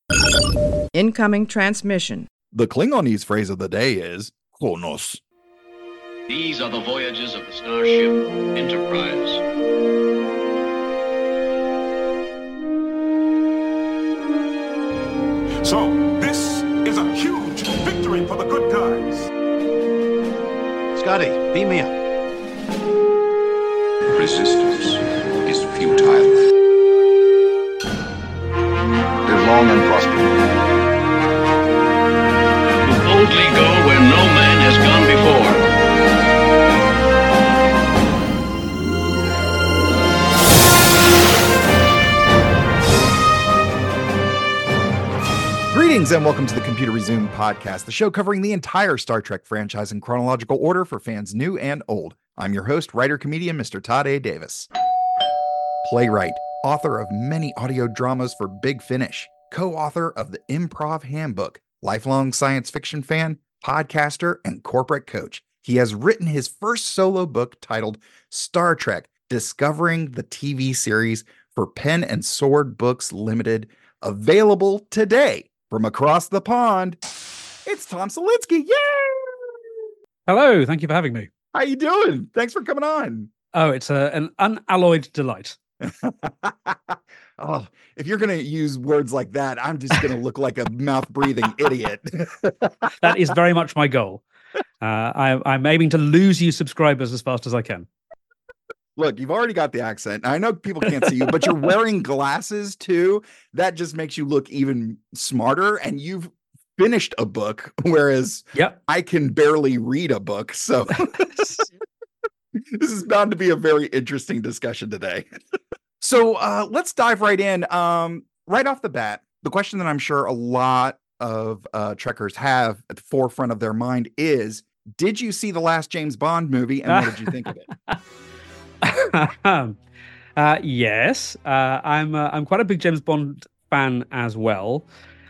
Incoming transmission. The Klingonese phrase of the day is Kronos. These are the voyages of the starship Enterprise. So, this is a huge victory for the good guys. Scotty, beam me up. Resistance is futile. Live long and prosper. Boldly go where no man has gone before. Greetings and welcome to the Computer Resume podcast, the show covering the entire Star Trek franchise in chronological order for fans new and old. I'm your host, writer-comedian Mr. Todd A. Davis. Playwright, author of many audio dramas for Big Finish, co-author of the Improv Handbook, lifelong science fiction fan, podcaster, and corporate coach. He has written his first solo book titled Star Trek: Discovering the TV Series for Pen and Sword Books Limited, available today from across the pond. It's Tom Salinsky. Yay! Hello, thank you for having me. How you doing? Thanks for coming on. Oh, it's an unalloyed delight. Oh, if you're going to use words like that, I'm just going to look like a mouth-breathing idiot. That is very much my goal. I'm aiming to lose you subscribers as fast as I can. Look, you've already got the accent. I know people can't see you, but you're wearing glasses too. That just makes you look even smarter. And you've finished a book, whereas I can barely read a book. So this is bound to be a very interesting discussion today. So let's dive right in. Right off the bat, the question that I'm sure a lot of Trekkers have at the forefront of their mind is, did you see the last James Bond movie and what did you think of it? Yes, I'm quite a big James Bond fan as well.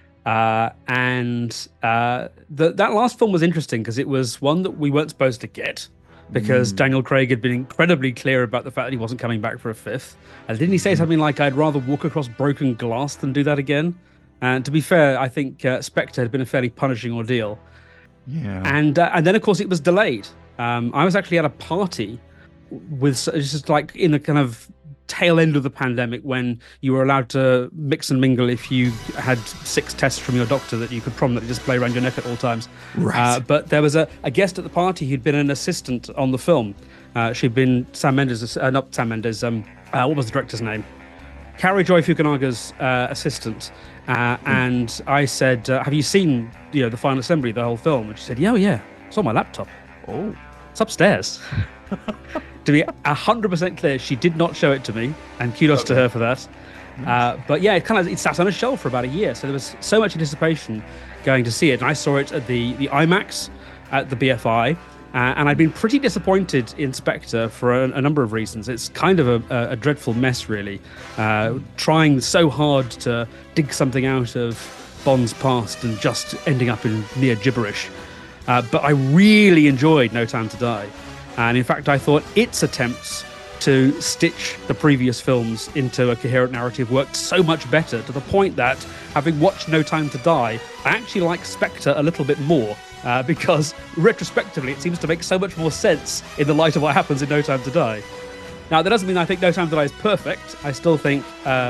And that last film was interesting because it was one that we weren't supposed to get, because Daniel Craig had been incredibly clear about the fact that he wasn't coming back for a fifth. And didn't he say something like, I'd rather walk across broken glass than do that again? And to be fair, I think Spectre had been a fairly punishing ordeal. Yeah. And then, of course, it was delayed. I was actually at a party with just like in the kind of tail end of the pandemic when you were allowed to mix and mingle if you had 6 tests from your doctor that you could prominently display around your neck at all times. Right. But there was a guest at the party who'd been an assistant on the film. She'd been Sam Mendes, not Sam Mendes, what was the director's name? Kari Joy Fukunaga's assistant. And I said, have you seen the final assembly, the whole film? And she said, yeah, it's on my laptop. Oh. It's upstairs. To be 100% clear, she did not show it to me, and kudos to her for that. But yeah, it sat on a shelf for about a year, so there was so much anticipation going to see it. And I saw it at the IMAX at the BFI, and I'd been pretty disappointed in Spectre for a number of reasons. It's kind of a dreadful mess, really, trying so hard to dig something out of Bond's past and just ending up in near gibberish. But I really enjoyed No Time to Die. And in fact, I thought its attempts to stitch the previous films into a coherent narrative worked so much better, to the point that, having watched No Time to Die, I actually like Spectre a little bit more, because retrospectively it seems to make so much more sense in the light of what happens in No Time to Die. Now, that doesn't mean I think No Time to Die is perfect. I still think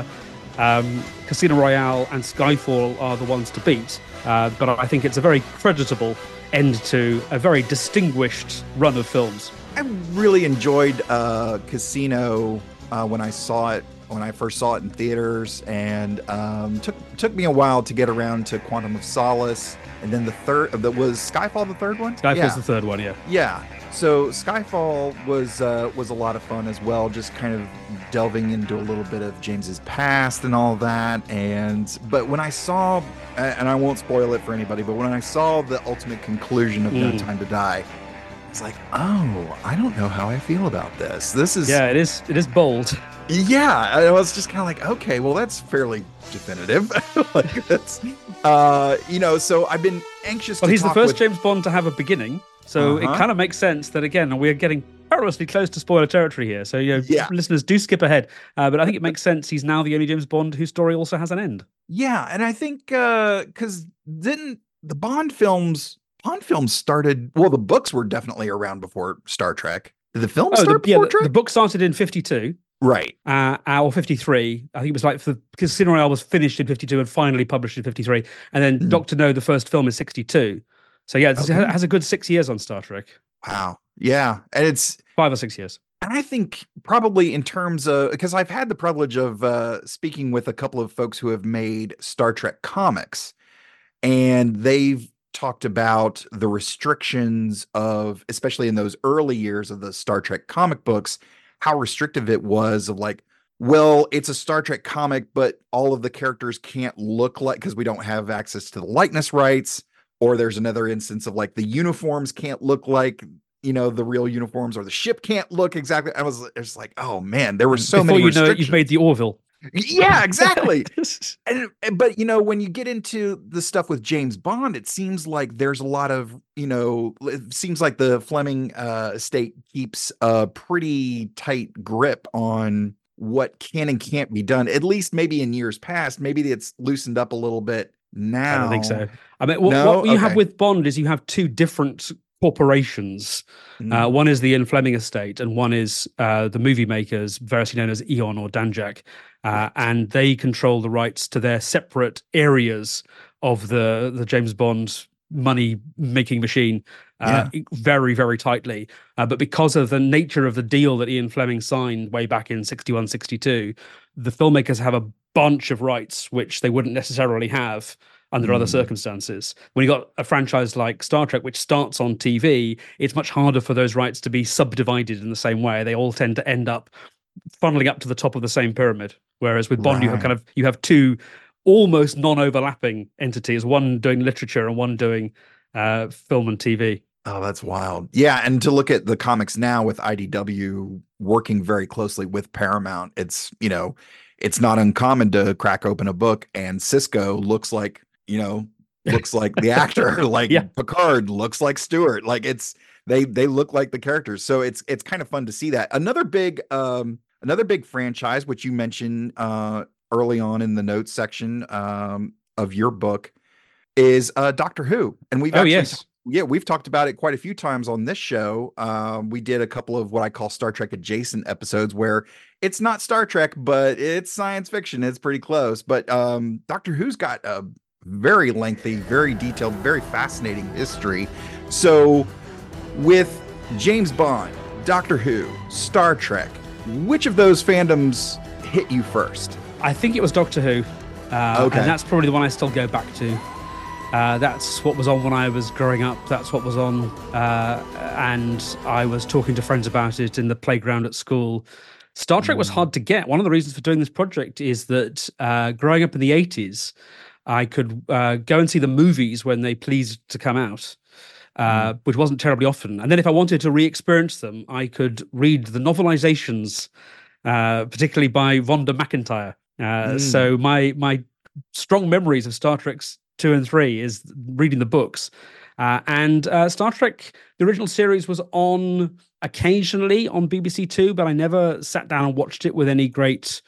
Casino Royale and Skyfall are the ones to beat, but I think it's a very creditable end to a very distinguished run of films. I really enjoyed Casino when I first saw it in theaters, and took me a while to get around to Quantum of Solace, and then was Skyfall the third one? Skyfall's the third one, yeah. Yeah. So Skyfall was a lot of fun as well, just kind of delving into a little bit of James's past and all that. But when I saw, and I won't spoil it for anybody, but when I saw the ultimate conclusion of No Time to Die, it's like, oh, I don't know how I feel about this. This is... Yeah, it is bold. Yeah, I was just kind of like, okay, well, that's fairly definitive. Like, that's, so I've been anxious Well, to he's the talk first with... James Bond to have a beginning, so it kind of makes sense that, again, we're getting perilously close to spoiler territory here. So, listeners, do skip ahead. But I think it makes sense. He's now the only James Bond whose story also has an end. Yeah, and I think because didn't the Bond films started, well, the books were definitely around before Star Trek. Did the film start before Trek? The book started in 52. Right. Or 53. I think it was like because Casino Royale was finished in 52 and finally published in 53. And then Dr. No, the first film, is 62. So yeah, it has a good 6 years on Star Trek. Wow. Yeah. And it's 5 or 6 years. And I think probably in terms of, because I've had the privilege of speaking with a couple of folks who have made Star Trek comics, and they've talked about the restrictions of, especially in those early years of the Star Trek comic books, how restrictive it was of like, well, it's a Star Trek comic, but all of the characters can't look like, because we don't have access to the likeness rights. Or there's another instance of like the uniforms can't look like, the real uniforms, or the ship can't look exactly. I was just like, oh man, there were so many restrictions. You've made the Orville. Yeah, exactly. But when you get into the stuff with James Bond, it seems like there's a lot of, it seems like the Fleming estate keeps a pretty tight grip on what can and can't be done, at least maybe in years past. Maybe it's loosened up a little bit now. I don't think so. I mean, what you have with Bond is you have two different corporations. One is the Ian Fleming estate, and one is the movie makers, variously known as Eon or Danjaq, and they control the rights to their separate areas of the James Bond money making machine very, very tightly. But because of the nature of the deal that Ian Fleming signed way back in 61, 62, the filmmakers have a bunch of rights which they wouldn't necessarily have under other circumstances. When you got a franchise like Star Trek, which starts on TV, it's much harder for those rights to be subdivided in the same way. They all tend to end up funneling up to the top of the same pyramid. Whereas with Bond, you have two almost non-overlapping entities, one doing literature and one doing film and TV. Oh, that's wild. Yeah, and to look at the comics now with IDW working very closely with Paramount, it's not uncommon to crack open a book and Cisco looks like the actor, like Picard looks like Stewart. Like they look like the characters. So it's kind of fun to see that. Another big franchise, which you mentioned early on in the notes section of your book, is Doctor Who. And we've talked about it quite a few times on this show. We did a couple of what I call Star Trek adjacent episodes where it's not Star Trek, but it's science fiction. It's pretty close. But Doctor Who's got a very lengthy, very detailed, very fascinating history. So with James Bond, Doctor Who, Star Trek, which of those fandoms hit you first? I think it was Doctor Who. And that's probably the one I still go back to. That's what was on when I was growing up. That's what was on. And I was talking to friends about it in the playground at school. Star Trek was hard to get. One of the reasons for doing this project is that growing up in the 80s, I could go and see the movies when they pleased to come out, which wasn't terribly often. And then if I wanted to re-experience them, I could read the novelizations, particularly by Vonda McIntyre. So my strong memories of Star Trek 2 and 3 is reading the books. And Star Trek, the original series, was on occasionally on BBC Two, but I never sat down and watched it with any great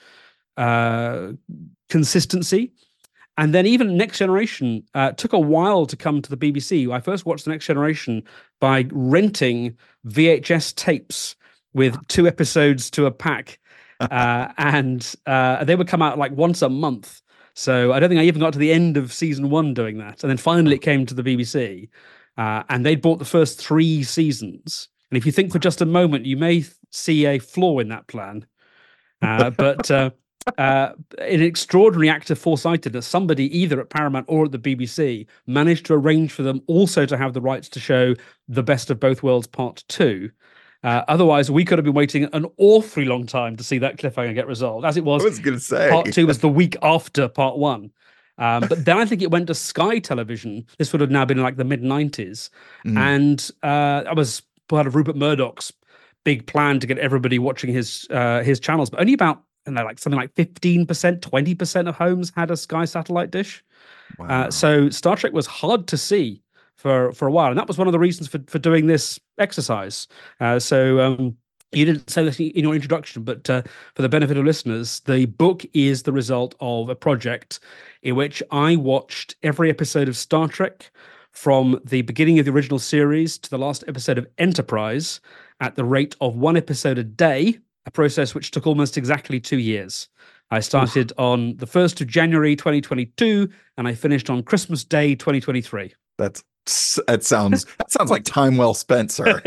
consistency. And then even Next Generation took a while to come to the BBC. I first watched The Next Generation by renting VHS tapes with 2 episodes to a pack. And they would come out like once a month. So I don't think I even got to the end of season 1 doing that. And then finally it came to the BBC. And they'd bought the first 3 seasons. And if you think for just a moment, you may see a flaw in that plan. But an extraordinary act of foresightedness, somebody either at Paramount or at the BBC managed to arrange for them also to have the rights to show The Best of Both Worlds Part 2. Otherwise, we could have been waiting an awfully long time to see that cliffhanger get resolved. As it was, I was going to say Part 2 was the week after Part 1. But then I think it went to Sky Television. This would have now been like the mid-90s. And I was part of Rupert Murdoch's big plan to get everybody watching his channels. But only about something like 15%, 20% of homes had a Sky satellite dish. Wow. So Star Trek was hard to see for a while. And that was one of the reasons for doing this exercise. So You didn't say this in your introduction, but for the benefit of listeners, the book is the result of a project in which I watched every episode of Star Trek from the beginning of the original series to the last episode of Enterprise at the rate of one episode a day, a process which took almost exactly 2 years. I started on the 1st of January 2022, and I finished on Christmas Day 2023. That sounds like time well spent, sir.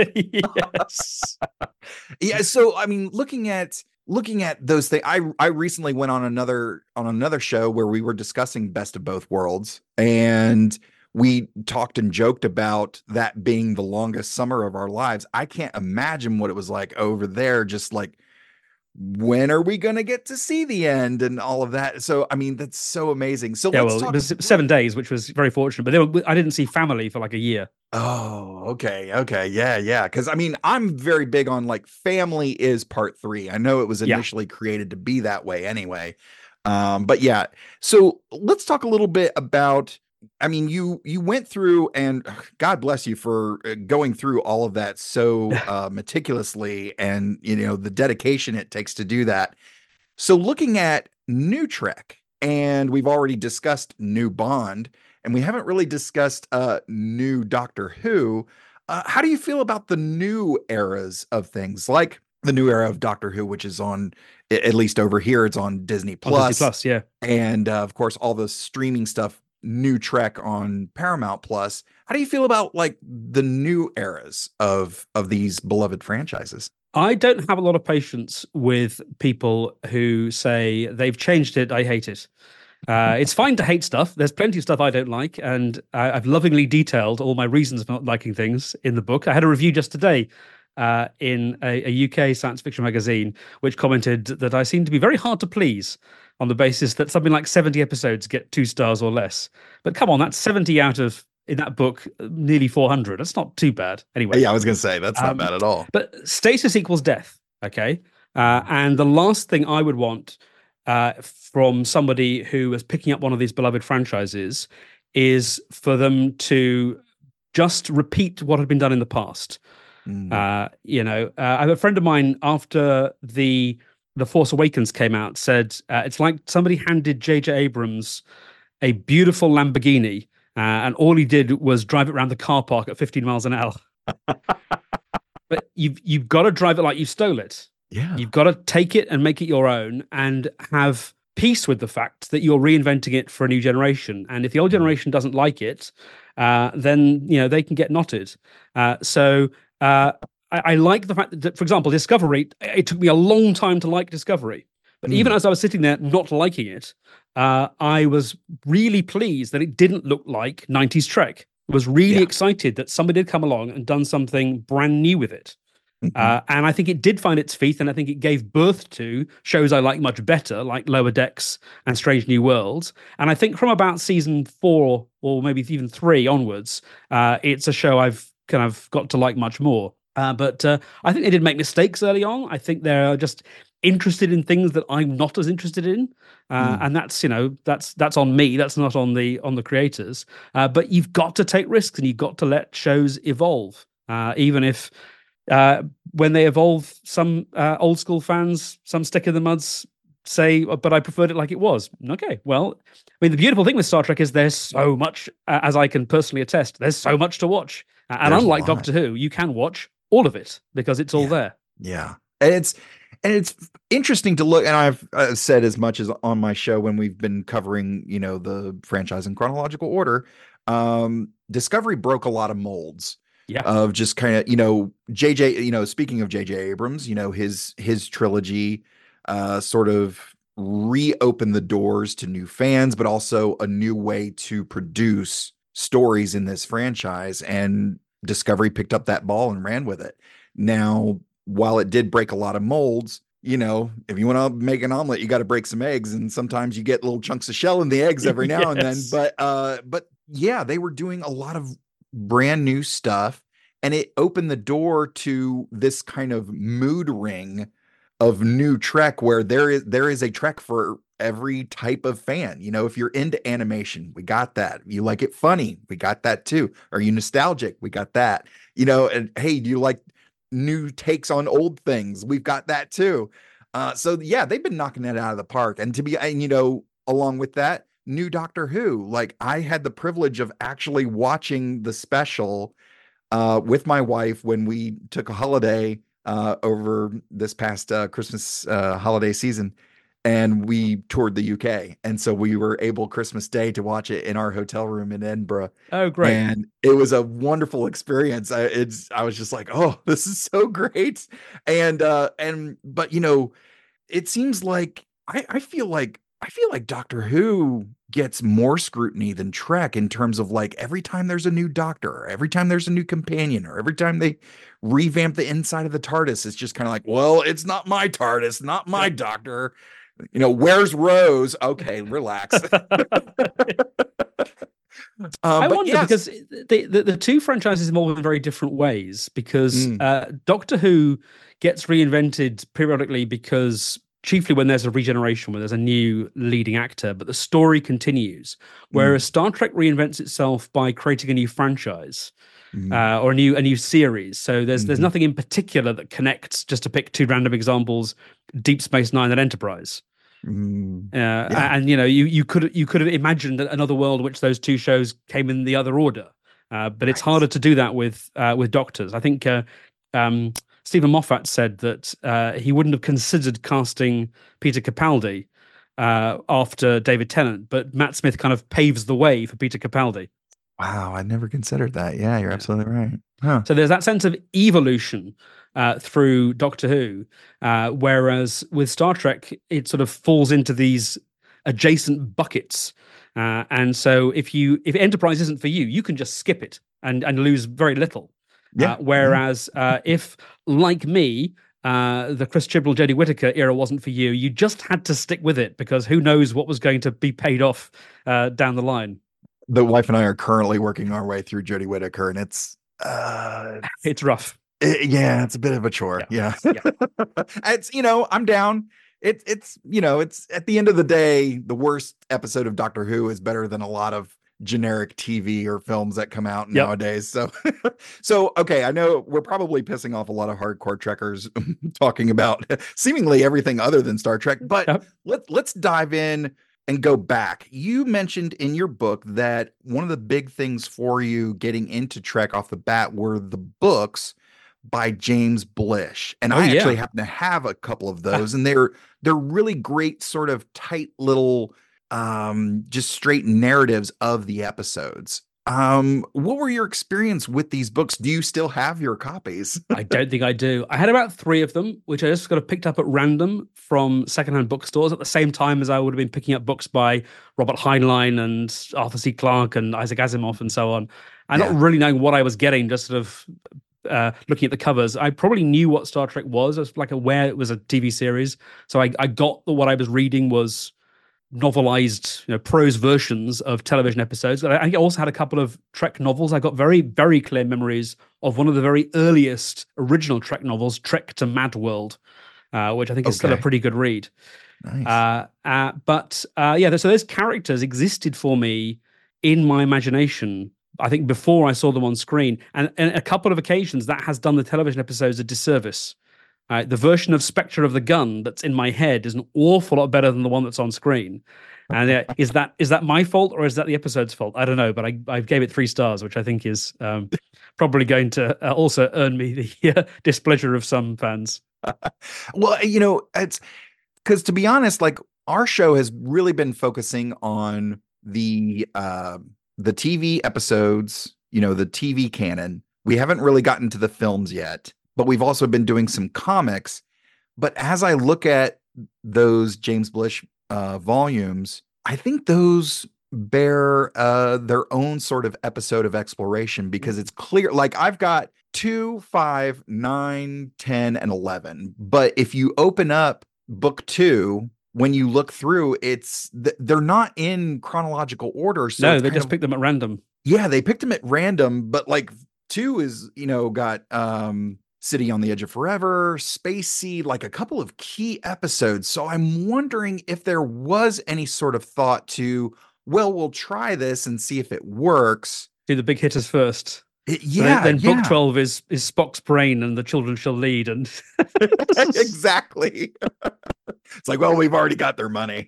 Yes. Yeah. So, I mean, looking at those things, I recently went on another show where we were discussing Best of Both Worlds, and we talked and joked about that being the longest summer of our lives. I can't imagine what it was like over there, just like, when are we going to get to see the end and all of that? So, I mean, that's so amazing. So, yeah, well, it was 7 days, which was very fortunate, but I didn't see family for like a year. Oh, okay. Yeah. Because I mean, I'm very big on like family is part 3. I know it was initially created to be that way anyway. But yeah, so let's talk a little bit about, I mean, you went through, and God bless you for going through all of that so meticulously, and the dedication it takes to do that. So looking at new Trek, and we've already discussed new Bond, and we haven't really discussed new Doctor Who. How do you feel about the new eras of things, like the new era of Doctor Who, which is on, at least over here, it's on Disney Plus. On Disney Plus, yeah. And of course, all the streaming stuff, new Trek on Paramount Plus. How do you feel about like the new eras of these beloved franchises? I don't have a lot of patience with people who say they've changed it, I hate it. It's fine to hate stuff. There's plenty of stuff I don't like, and I've lovingly detailed all my reasons for not liking things in the book. I had a review just today in a UK science fiction magazine, which commented that I seem to be very hard to please on the basis that something like 70 episodes get 2 stars or less. But come on, that's 70 out of, in that book, nearly 400. That's not too bad. Anyway. Yeah, I was going to say, that's not bad at all. But stasis equals death, okay? And the last thing I would want from somebody who is picking up one of these beloved franchises is for them to just repeat what had been done in the past. I have a friend of mine, after the Force Awakens came out, said it's like somebody handed J.J. Abrams a beautiful Lamborghini, and all he did was drive it around the car park at 15 miles an hour. But you've got to drive it like you stole it. Yeah. You've got to take it and make it your own, and have peace with the fact that you're reinventing it for a new generation. And if the old generation doesn't like it, then they can get knotted. I like the fact that, for example, Discovery, it took me a long time to like Discovery. But even as I was sitting there not liking it, I was really pleased that it didn't look like 90s Trek. I was really excited that somebody had come along and done something brand new with it. And I think it did find its feet, and I think it gave birth to shows I like much better, like Lower Decks and Strange New Worlds. And I think from about season 4 or maybe even 3 onwards, it's a show I've kind of got to like much more. But I think they did make mistakes early on. I think they're just interested in things that I'm not as interested in, and that's on me. That's not on the creators. But you've got to take risks, and you've got to let shows evolve, even if when they evolve, some old school fans, some stick in the muds, say, but I preferred it like it was. Okay, well, I mean, the beautiful thing with Star Trek is there's so much, as I can personally attest, there's so much to watch. And unlike Doctor Who, you can watch all of it because it's all there. Yeah. And it's interesting to look, and I've said as much as on my show when we've been covering, the franchise in chronological order. Discovery broke a lot of molds. Yeah. Of just kind of, JJ, speaking of JJ Abrams, his trilogy sort of reopened the doors to new fans, but also a new way to produce stories in this franchise, and Discovery picked up that ball and ran with it. Now, while it did break a lot of molds, if you want to make an omelet, you got to break some eggs, and sometimes you get little chunks of shell in the eggs every now and then. But yeah, they were doing a lot of brand new stuff, and it opened the door to this kind of mood ring of new Trek, where there is a Trek for every type of fan. If you're into animation, we got that. You like it funny, we got that too. Are you nostalgic? We got that. And hey, do you like new takes on old things. We've got that too. So yeah, they've been knocking it out of the park. And along with that, new Doctor Who. Like, I had the privilege of actually watching the special with my wife when we took a holiday over this past Christmas holiday season, and we toured the UK. And so we were able Christmas Day to watch it in our hotel room in Edinburgh. Oh, great. And it was a wonderful experience. I was just like, oh, this is so great. But it seems like I feel like Doctor Who gets more scrutiny than Trek in terms of, like, every time there's a new doctor, or every time there's a new companion, or every time they revamp the inside of the TARDIS, it's just kind of like, well, it's not my TARDIS, not my doctor. Where's Rose? Okay, relax. I wonder, because the two franchises evolve in very different ways, because Doctor Who gets reinvented periodically because chiefly when there's a regeneration, when there's a new leading actor, but the story continues. Whereas Star Trek reinvents itself by creating a new franchise or a new series. So there's nothing in particular that connects, just to pick two random examples, Deep Space Nine and Enterprise. And you could have imagined another world which those two shows came in the other order, but it's harder to do that with Doctors. I think Stephen Moffat said that he wouldn't have considered casting Peter Capaldi after David Tennant, but Matt Smith kind of paves the way for Peter Capaldi. Wow, I never considered that. Yeah, you're absolutely right. Huh. So there's that sense of evolution through Doctor Who, whereas with Star Trek, it sort of falls into these adjacent buckets. And so if Enterprise isn't for you, you can just skip it and lose very little. Yeah. Whereas if, like me, the Chris Chibnall, Jodie Whittaker era wasn't for you, you just had to stick with it, because who knows what was going to be paid off down the line. The wife and I are currently working our way through Jodie Whittaker, and it's rough. It's a bit of a chore. Yeah. It's, I'm down. It's at the end of the day, the worst episode of Doctor Who is better than a lot of generic TV or films that come out nowadays. So okay, I know we're probably pissing off a lot of hardcore Trekkers talking about seemingly everything other than Star Trek, but let's dive in and go back. You mentioned in your book that one of the big things for you getting into Trek off the bat were the books by James Blish. And I actually happen to have a couple of those, and they're really great, sort of tight little just straight narratives of the episodes. What were your experience with these books? Do you still have your copies? I don't think I do. I had about 3 of them, which I just got picked up at random from secondhand bookstores at the same time as I would have been picking up books by Robert Heinlein and Arthur C. Clarke and Isaac Asimov and so on. And not really knowing what I was getting, just sort of looking at the covers. I probably knew what Star Trek was. I was like aware it was a TV series. So I got that what I was reading was novelized, prose versions of television episodes. I also had a couple of Trek novels. I got very, very clear memories of one of the very earliest original Trek novels, Trek to Mad World, which I think is still a pretty good read. Nice. So those characters existed for me in my imagination, I think, before I saw them on screen. And a couple of occasions that has done the television episodes a disservice. The version of Spectre of the Gun that's in my head is an awful lot better than the one that's on screen. And is that my fault, or is that the episode's fault? I don't know, but I gave it 3 stars, which I think is probably going to also earn me the displeasure of some fans. Well, it's because, to be honest, like, our show has really been focusing on the TV episodes, the TV canon. We haven't really gotten to the films yet. But we've also been doing some comics. But as I look at those James Blish volumes, I think those bear their own sort of episode of exploration, because it's clear, like, I've got 2, 5, 9, 10, and 11. But if you open up book 2, when you look through, they're not in chronological order. So no, they just picked them at random. Yeah, they picked them at random. But like 2 is, got City on the Edge of Forever, Space Seed, like a couple of key episodes. So I'm wondering if there was any sort of thought to, well, we'll try this and see if it works. Do the big hitters first. Then book 12 is Spock's brain and the children shall lead, and exactly. It's like, well, we've already got their money.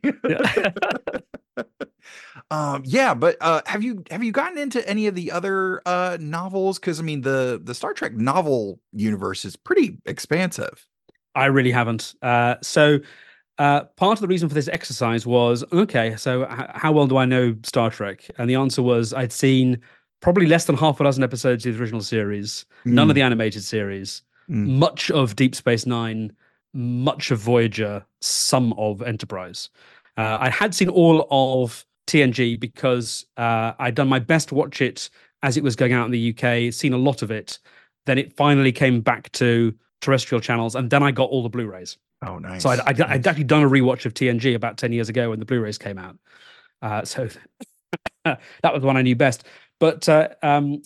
But have you gotten into any of the other novels? Because I mean, the Star Trek novel universe is pretty expansive. I really haven't. So part of the reason for this exercise was, okay, so how well do I know Star Trek? And the answer was I'd seen probably less than half a dozen episodes of the original series, none of the animated series, much of Deep Space Nine, much of Voyager, some of Enterprise. I had seen all of TNG because I'd done my best to watch it as it was going out in the UK, seen a lot of it. Then it finally came back to terrestrial channels, and then I got all the Blu-rays. Oh, nice. So I'd actually done a rewatch of TNG about 10 years ago when the Blu-rays came out. So that was the one I knew best. But Star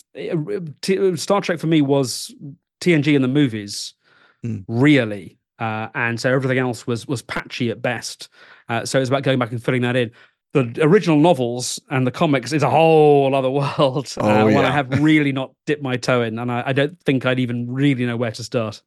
Trek for me was TNG in the movies, really. And so everything else was patchy at best. So it was about going back and filling that in. The original novels and the comics is a whole other world. One I have really not dipped my toe in, and I don't think I'd even really know where to start.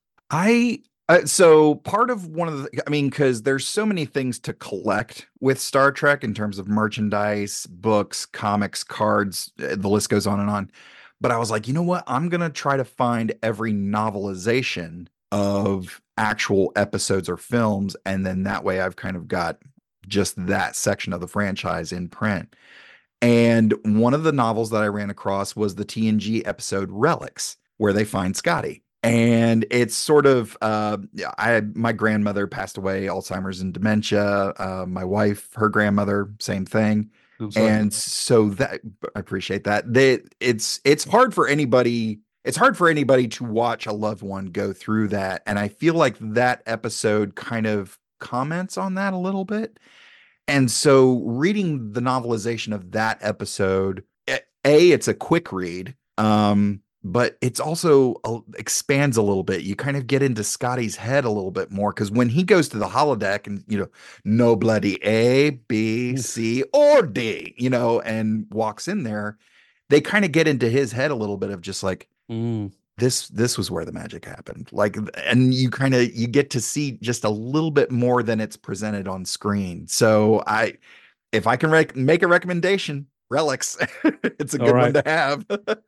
So part of because there's so many things to collect with Star Trek in terms of merchandise, books, comics, cards, the list goes on and on. But I was like, you know what? I'm going to try to find every novelization of actual episodes or films. And then that way I've kind of got just that section of the franchise in print. And one of the novels that I ran across was the TNG episode Relics, where they find Scotty. And it's sort of, my grandmother passed away, Alzheimer's and dementia. My wife, her grandmother, same thing. And so that, I appreciate that. It's hard for anybody. It's hard for anybody to watch a loved one go through that. And I feel like that episode kind of comments on that a little bit. And so reading the novelization of that episode, it's a quick read. But it's also expands a little bit. You kind of get into Scotty's head a little bit more, because when he goes to the holodeck and, no bloody A, B, C, or D, and walks in there, they kind of get into his head a little bit of just like, this was where the magic happened. Like, and you get to see just a little bit more than it's presented on screen. So if I can make a recommendation, Relics, it's a good one to have.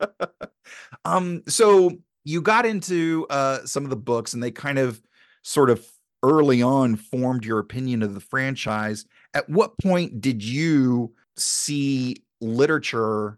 So you got into some of the books, and they kind of sort of early on formed your opinion of the franchise. At what point did you see literature,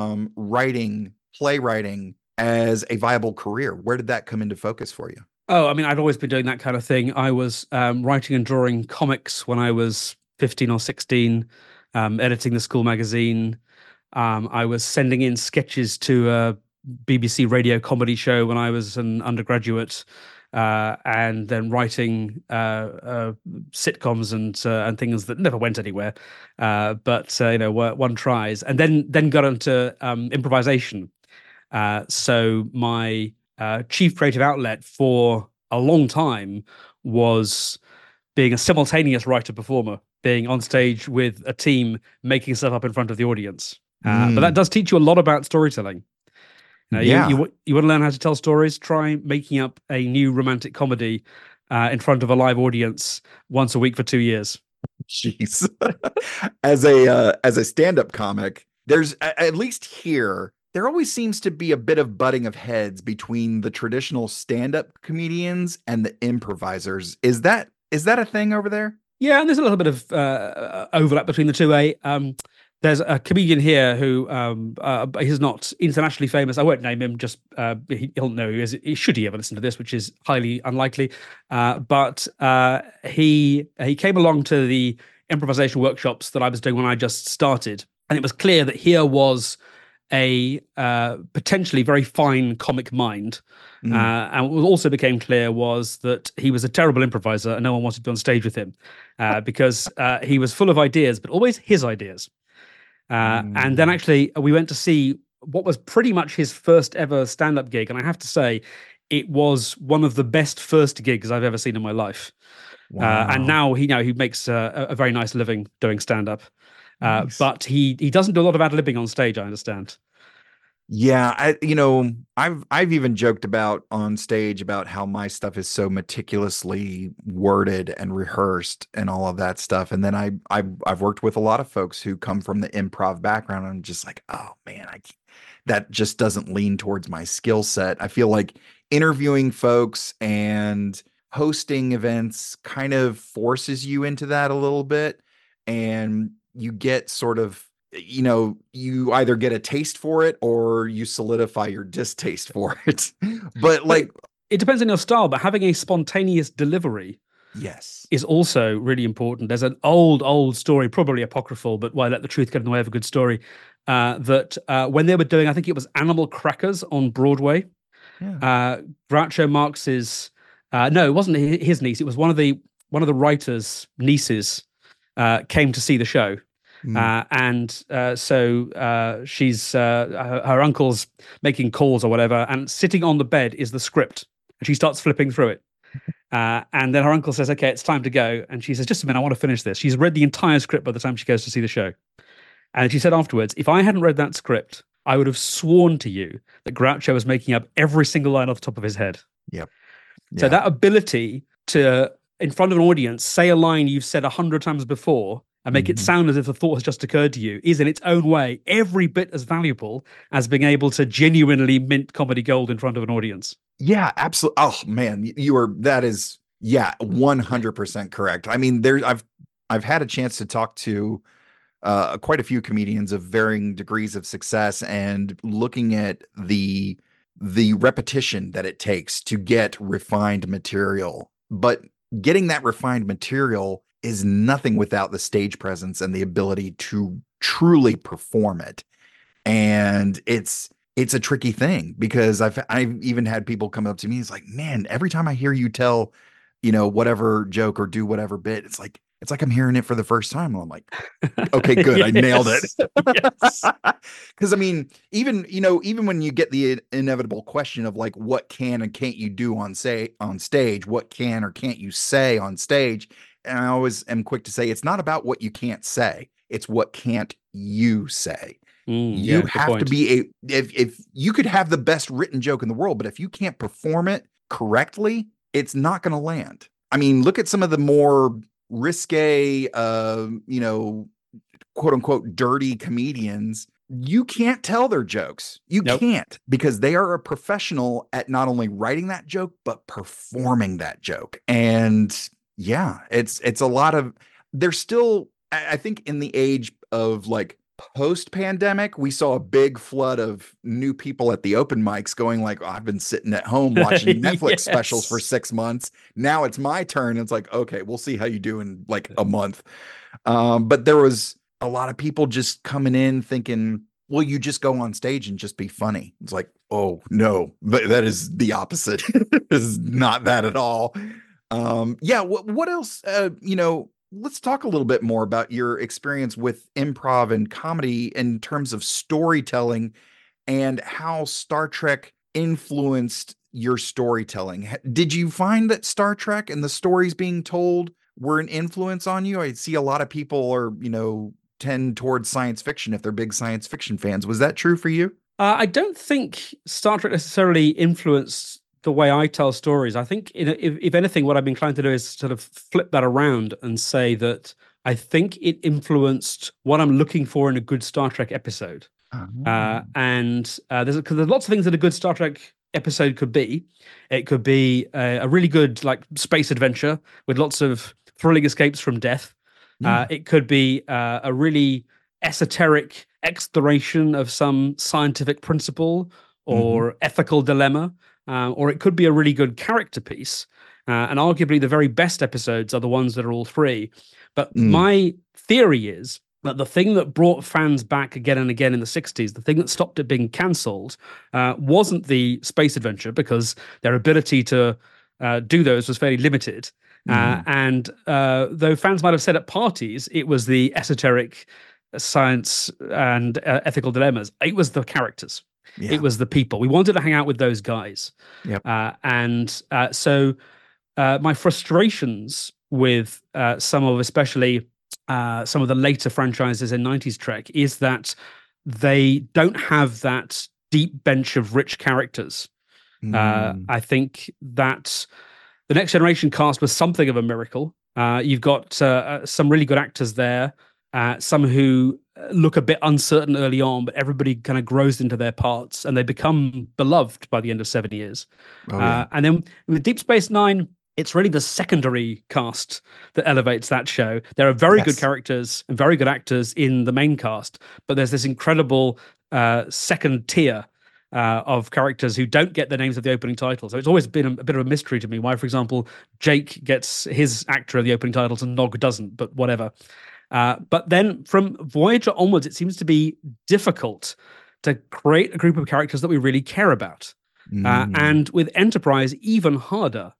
playwriting as a viable career? Where did that come into focus for you? Oh, I mean, I'd always been doing that kind of thing. I was writing and drawing comics when I was 15 or 16. Editing the school magazine. I was sending in sketches to a BBC radio comedy show when I was an undergraduate, and then writing sitcoms and things that never went anywhere. But one tries, and then got into improvisation. So my chief creative outlet for a long time was being a simultaneous writer-performer, being on stage with a team, making stuff up in front of the audience. But that does teach you a lot about storytelling. You want to learn how to tell stories? Try making up a new romantic comedy in front of a live audience once a week for 2 years. Jeez. As a stand-up comic, there's, at least here, there always seems to be a bit of butting of heads between the traditional stand-up comedians and the improvisers. Is that a thing over there? Yeah, and there's a little bit of overlap between the two. There's a comedian here who he's not internationally famous. I won't name him, just he'll know who he is. Should he ever listen to this, which is highly unlikely. But he came along to the improvisation workshops that I was doing when I just started. And it was clear that here was a potentially very fine comic mind. And what also became clear was that he was a terrible improviser and no one wanted to be on stage with him because he was full of ideas, but always his ideas. And then actually we went to see what was pretty much his first ever stand-up gig. And I have to say, it was one of the best first gigs I've ever seen in my life. Wow. And now he makes a very nice living doing stand-up. Nice. But he doesn't do a lot of ad-libbing on stage, I understand. Yeah, I've even joked about on stage about how my stuff is so meticulously worded and rehearsed and all of that stuff. And then I've worked with a lot of folks who come from the improv background, and I'm just like, oh man, that just doesn't lean towards my skill set. I feel like interviewing folks and hosting events kind of forces you into that a little bit, and you get sort of, you either get a taste for it or you solidify your distaste for it. But like, it depends on your style, but having a spontaneous delivery yes, is also really important. There's an old story, probably apocryphal, but why let the truth get in the way of a good story, that when they were doing, I think it was Animal Crackers on Broadway, Groucho Marx's, no, it wasn't his niece, it was one of the writer's nieces came to see the show. So she's her uncle's making calls or whatever, and sitting on the bed is the script, and she starts flipping through it. And then her uncle says, "Okay, it's time to go." And she says, "Just a minute, I want to finish this." She's read the entire script by the time she goes to see the show. And she said afterwards, "If I hadn't read that script, I would have sworn to you that Groucho was making up every single line off the top of his head." Yep. So that ability to, in front of an audience, say a line you've said 100 times before and make it sound as if the thought has just occurred to you is in its own way every bit as valuable as being able to genuinely mint comedy gold in front of an audience. Yeah, absolutely. Oh man, that is 100% correct. I mean, I've had a chance to talk to quite a few comedians of varying degrees of success, and looking at the repetition that it takes to get refined material. But getting that refined material is nothing without the stage presence and the ability to truly perform it. And it's a tricky thing, because I've even had people come up to me. It's like, man, every time I hear you tell, whatever joke or do whatever bit, it's like I'm hearing it for the first time. I'm like, okay, good. I nailed it. Yes. Because I mean, even when you get the inevitable question of like, what can and can't you do on stage, what can or can't you say on stage? And I always am quick to say, it's not about what you can't say. It's what can't you say. You have to be if you could have the best written joke in the world, but if you can't perform it correctly, it's not going to land. I mean, look at some of the more risque, quote unquote, dirty comedians. You can't tell their jokes. You can't, because they are a professional at not only writing that joke, but performing that joke. And yeah, it's a lot of, there's still, I think in the age of like post-pandemic, we saw a big flood of new people at the open mics going like, oh, I've been sitting at home watching Netflix specials for 6 months. Now it's my turn. It's like, okay, we'll see how you do in like a month. But there was a lot of people just coming in thinking, well, you just go on stage and just be funny. It's like, oh no, that is the opposite. This is not that at all. What else, let's talk a little bit more about your experience with improv and comedy in terms of storytelling, and how Star Trek influenced your storytelling. Did you find that Star Trek and the stories being told were an influence on you? I see a lot of people are, tend towards science fiction if they're big science fiction fans. Was that true for you? I don't think Star Trek necessarily influenced the way I tell stories. I think, if anything, what I'm inclined to do is sort of flip that around and say that I think it influenced what I'm looking for in a good Star Trek episode. And there's lots of things that a good Star Trek episode could be. It could be a really good like space adventure with lots of thrilling escapes from death. It could be a really esoteric exploration of some scientific principle or ethical dilemma. Or it could be a really good character piece. And arguably the very best episodes are the ones that are all three. But my theory is that the thing that brought fans back again and again in the 60s, the thing that stopped it being cancelled, wasn't the space adventure, because their ability to do those was fairly limited. And though fans might have said at parties, it was the esoteric science and ethical dilemmas, it was the characters. Yeah. It was the people. We wanted to hang out with those guys. Yep. So my frustrations with some of the later franchises in 90s Trek is that they don't have that deep bench of rich characters. Mm. I think that the Next Generation cast was something of a miracle. You've got some really good actors there, some who look a bit uncertain early on, but everybody kind of grows into their parts and they become beloved by the end of 7 years. Oh, yeah. And then with Deep Space Nine, it's really the secondary cast that elevates that show. There are very good characters and very good actors in the main cast, but there's this incredible second tier of characters who don't get the names of the opening title. So it's always been a bit of a mystery to me why, for example, Jake gets his actor of the opening titles and Nog doesn't, but whatever. But then from Voyager onwards, it seems to be difficult to create a group of characters that we really care about. And with Enterprise, even harder.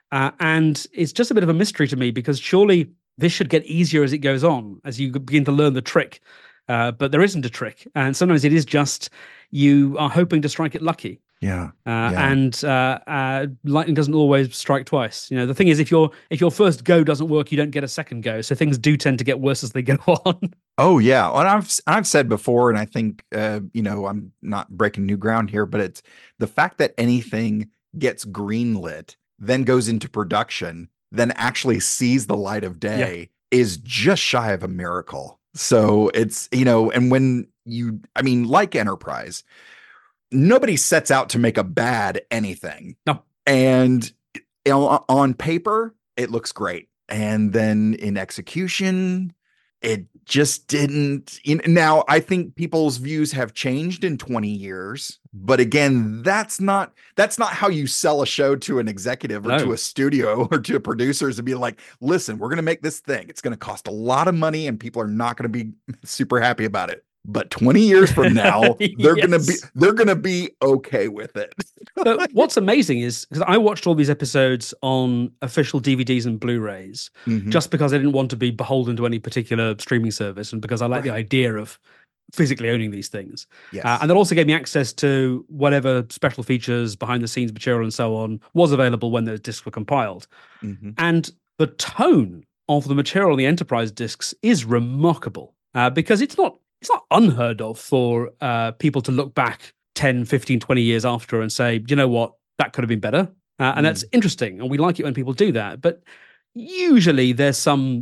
And it's just a bit of a mystery to me because surely this should get easier as it goes on, as you begin to learn the trick. But there isn't a trick. And sometimes it is just you are hoping to strike it lucky. Yeah. And lightning doesn't always strike twice. You know, the thing is, if your first go doesn't work, you don't get a second go. So things do tend to get worse as they go on. Oh yeah, and I've said before, and I think I'm not breaking new ground here, but it's the fact that anything gets greenlit, then goes into production, then actually sees the light of day is just shy of a miracle. So it's and when like Enterprise, nobody sets out to make a bad anything. No. And on paper, it looks great. And then in execution, it just didn't. Now, I think people's views have changed in 20 years. But again, that's not how you sell a show to an executive or to a studio or to producers and be like, listen, we're going to make this thing. It's going to cost a lot of money and people are not going to be super happy about it. But 20 years from now, they're gonna be okay with it. But what's amazing is because I watched all these episodes on official DVDs and Blu-rays just because I didn't want to be beholden to any particular streaming service, and because I like the idea of physically owning these things. Yes. And that also gave me access to whatever special features, behind the scenes material, and so on was available when those discs were compiled. And the tone of the material on the Enterprise discs is remarkable because it's not unheard of for people to look back 10, 15, 20 years after and say, you know what, that could have been better. And that's interesting. And we like it when people do that. But usually there's something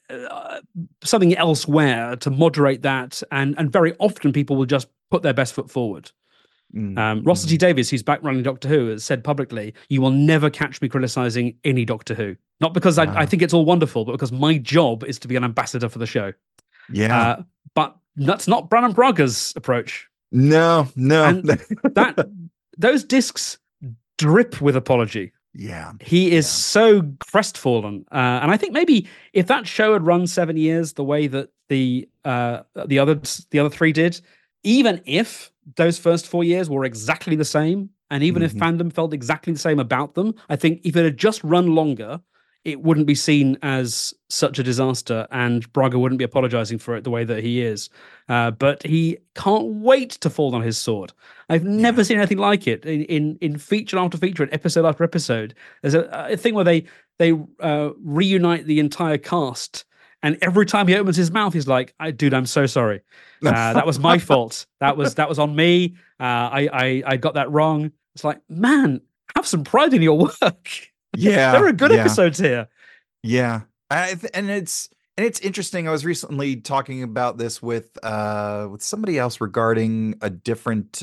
elsewhere to moderate that. And very often people will just put their best foot forward. Russell T Davies, who's back running Doctor Who, has said publicly, you will never catch me criticizing any Doctor Who. Not because I think it's all wonderful, but because my job is to be an ambassador for the show. Yeah. But that's not Brannon Braga's approach. No. And those discs drip with apology. Yeah. He is so crestfallen. And I think maybe if that show had run 7 years the way that the other three did, even if those first 4 years were exactly the same, and even if fandom felt exactly the same about them, I think if it had just run longer, it wouldn't be seen as such a disaster, and Braga wouldn't be apologizing for it the way that he is. But he can't wait to fall on his sword. I've never seen anything like it in feature after feature, and episode after episode. There's a thing where they reunite the entire cast, and every time he opens his mouth, he's like, "Dude, I'm so sorry. That was my fault. That was on me. I got that wrong." It's like, man, have some pride in your work. Yeah, there are good episodes here. Yeah, and it's interesting. I was recently talking about this with somebody else regarding a different.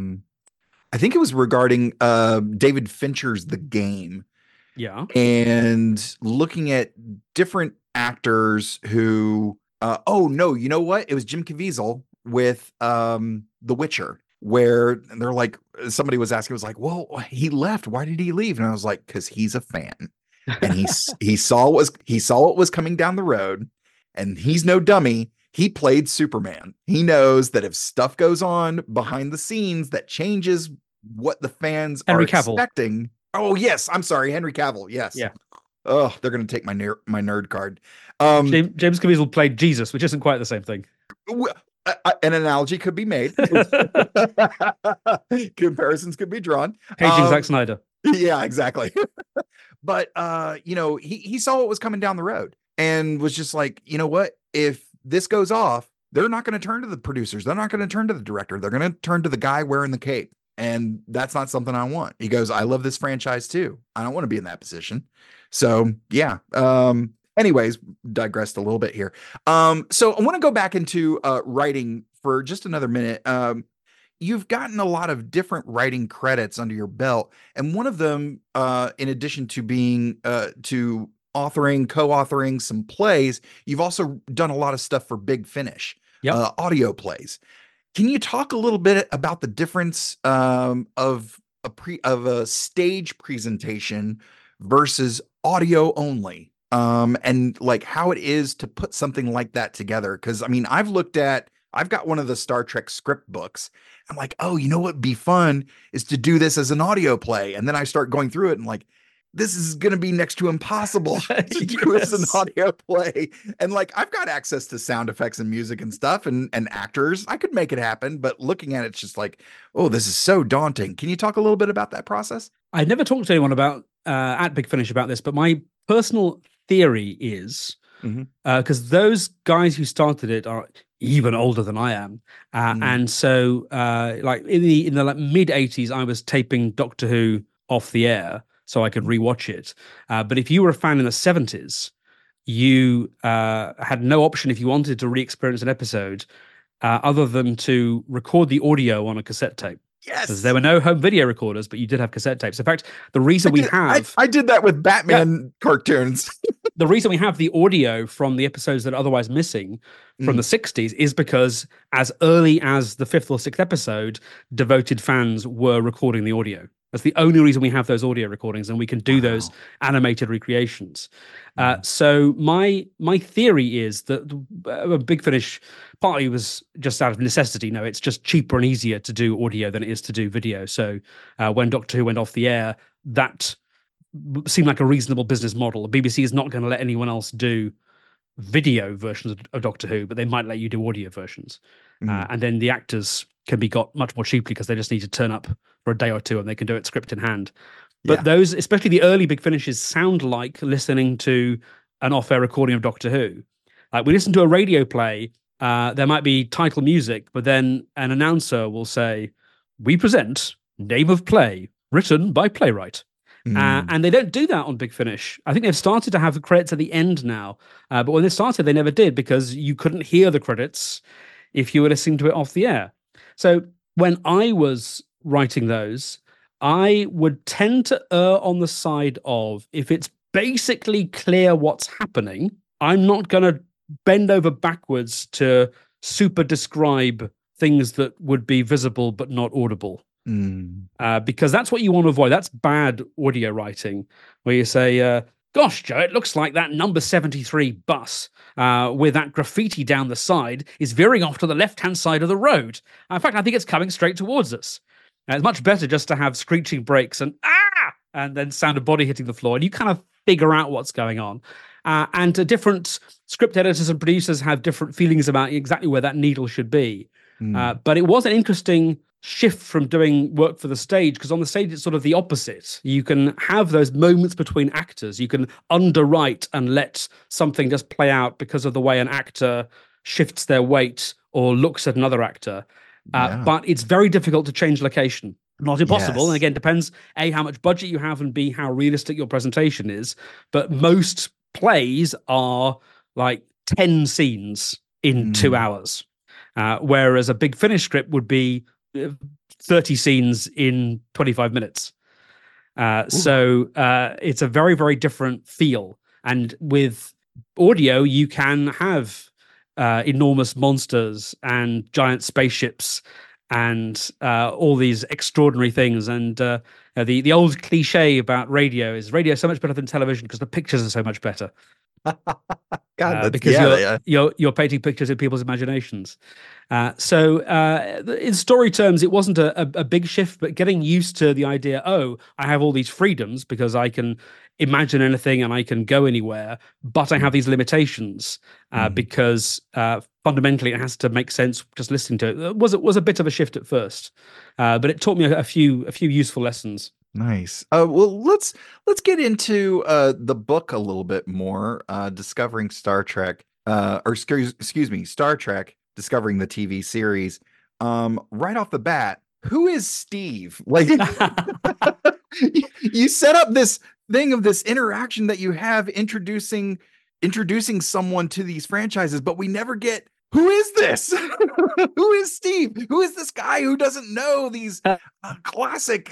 I think it was regarding David Fincher's The Game. Yeah, and looking at different actors who. You know what? It was Jim Caviezel with The Witcher. Where they're like, somebody was asking, was like, well, he left. Why did he leave? And I was like, because he's a fan, and he saw what was coming down the road, and he's no dummy. He played Superman. He knows that if stuff goes on behind the scenes that changes what the fans are expecting. Oh yes, I'm sorry, Henry Cavill. Yes. Yeah. Oh, they're gonna take my nerd card. James Caviezel played Jesus, which isn't quite the same thing. An analogy could be made. Comparisons could be drawn. Paging Zack Snyder. Yeah, exactly. But he saw what was coming down the road and was just like, you know what? If this goes off, they're not going to turn to the producers. They're not going to turn to the director. They're going to turn to the guy wearing the cape. And that's not something I want. He goes, I love this franchise too. I don't want to be in that position. So yeah. Anyways, digressed a little bit here. So I want to go back into writing for just another minute. You've gotten a lot of different writing credits under your belt. And one of them, in addition to being to authoring, co-authoring some plays, you've also done a lot of stuff for Big Finish, audio plays. Can you talk a little bit about the difference of a stage presentation versus audio only, and like how it is to put something like that together? Because I mean, I've got one of the Star Trek script books. I'm like, oh, you know what'd be fun is to do this as an audio play, and then I start going through it and like, this is going to be next to impossible to do as an audio play. And like, I've got access to sound effects and music and stuff and actors. I could make it happen, but looking at it's just like, oh, this is so daunting. Can you talk a little bit about that process? I never talked to anyone about at Big Finish about this, but my personal theory is because those guys who started it are even older than I am. And so like in the like mid 80s, I was taping Doctor Who off the air so I could rewatch it. But if you were a fan in the 70s, you had no option if you wanted to re-experience an episode other than to record the audio on a cassette tape. Yes. Because there were no home video recorders, but you did have cassette tapes. In fact, the reason I did that with Batman cartoons. The reason we have the audio from the episodes that are otherwise missing from the 60s is because as early as the 5th or 6th episode, devoted fans were recording the audio. That's the only reason we have those audio recordings, and we can do those animated recreations. So my theory is that Big Finish partly was just out of necessity. No, it's just cheaper and easier to do audio than it is to do video. So when Doctor Who went off the air, that seemed like a reasonable business model. The BBC is not going to let anyone else do video versions of Doctor Who, but they might let you do audio versions. And then the actors can be got much more cheaply because they just need to turn up for a day or two and they can do it script in hand. But those, especially the early Big Finishes, sound like listening to an off-air recording of Doctor Who. Like we listen to a radio play, there might be title music, but then an announcer will say, "We present name of play written by playwright." And they don't do that on Big Finish. I think they've started to have the credits at the end now. But when they started, they never did because you couldn't hear the credits if you were listening to it off the air. So when I was writing those, I would tend to err on the side of, if it's basically clear what's happening, I'm not going to bend over backwards to super describe things that would be visible but not audible. Because that's what you want to avoid. That's bad audio writing, where you say, gosh, Joe, it looks like that number 73 bus with that graffiti down the side is veering off to the left-hand side of the road. In fact, I think it's coming straight towards us. It's much better just to have screeching brakes and then sound of body hitting the floor, and you kind of figure out what's going on. And different script editors and producers have different feelings about exactly where that needle should be. But it was an interesting shift from doing work for the stage, because on the stage it's sort of the opposite. You can have those moments between actors. You can underwrite and let something just play out because of the way an actor shifts their weight or looks at another actor. But it's very difficult to change location. Not impossible. And again, depends A, how much budget you have, and B, how realistic your presentation is. But most plays are like 10 scenes in 2 hours. Whereas a Big Finish script would be 30 scenes in 25 minutes. So it's a very, very different feel. And with audio, you can have enormous monsters and giant spaceships and all these extraordinary things. And the old cliche about radio is so much better than television because the pictures are so much better. Because you're painting pictures in people's imaginations. So in story terms, it wasn't a big shift, but getting used to the idea, I have all these freedoms because I can imagine anything and I can go anywhere, but I have these limitations because fundamentally it has to make sense just listening to it. It was a bit of a shift at first, but it taught me a few useful lessons. Nice. Well, let's get into the book a little bit more. Discovering Star Trek, Star Trek: discovering the TV series. Right off the bat, who is Steve? Like, you set up this thing of this interaction that you have introducing someone to these franchises, but we never get, who is this? Who is Steve? Who is this guy who doesn't know these classic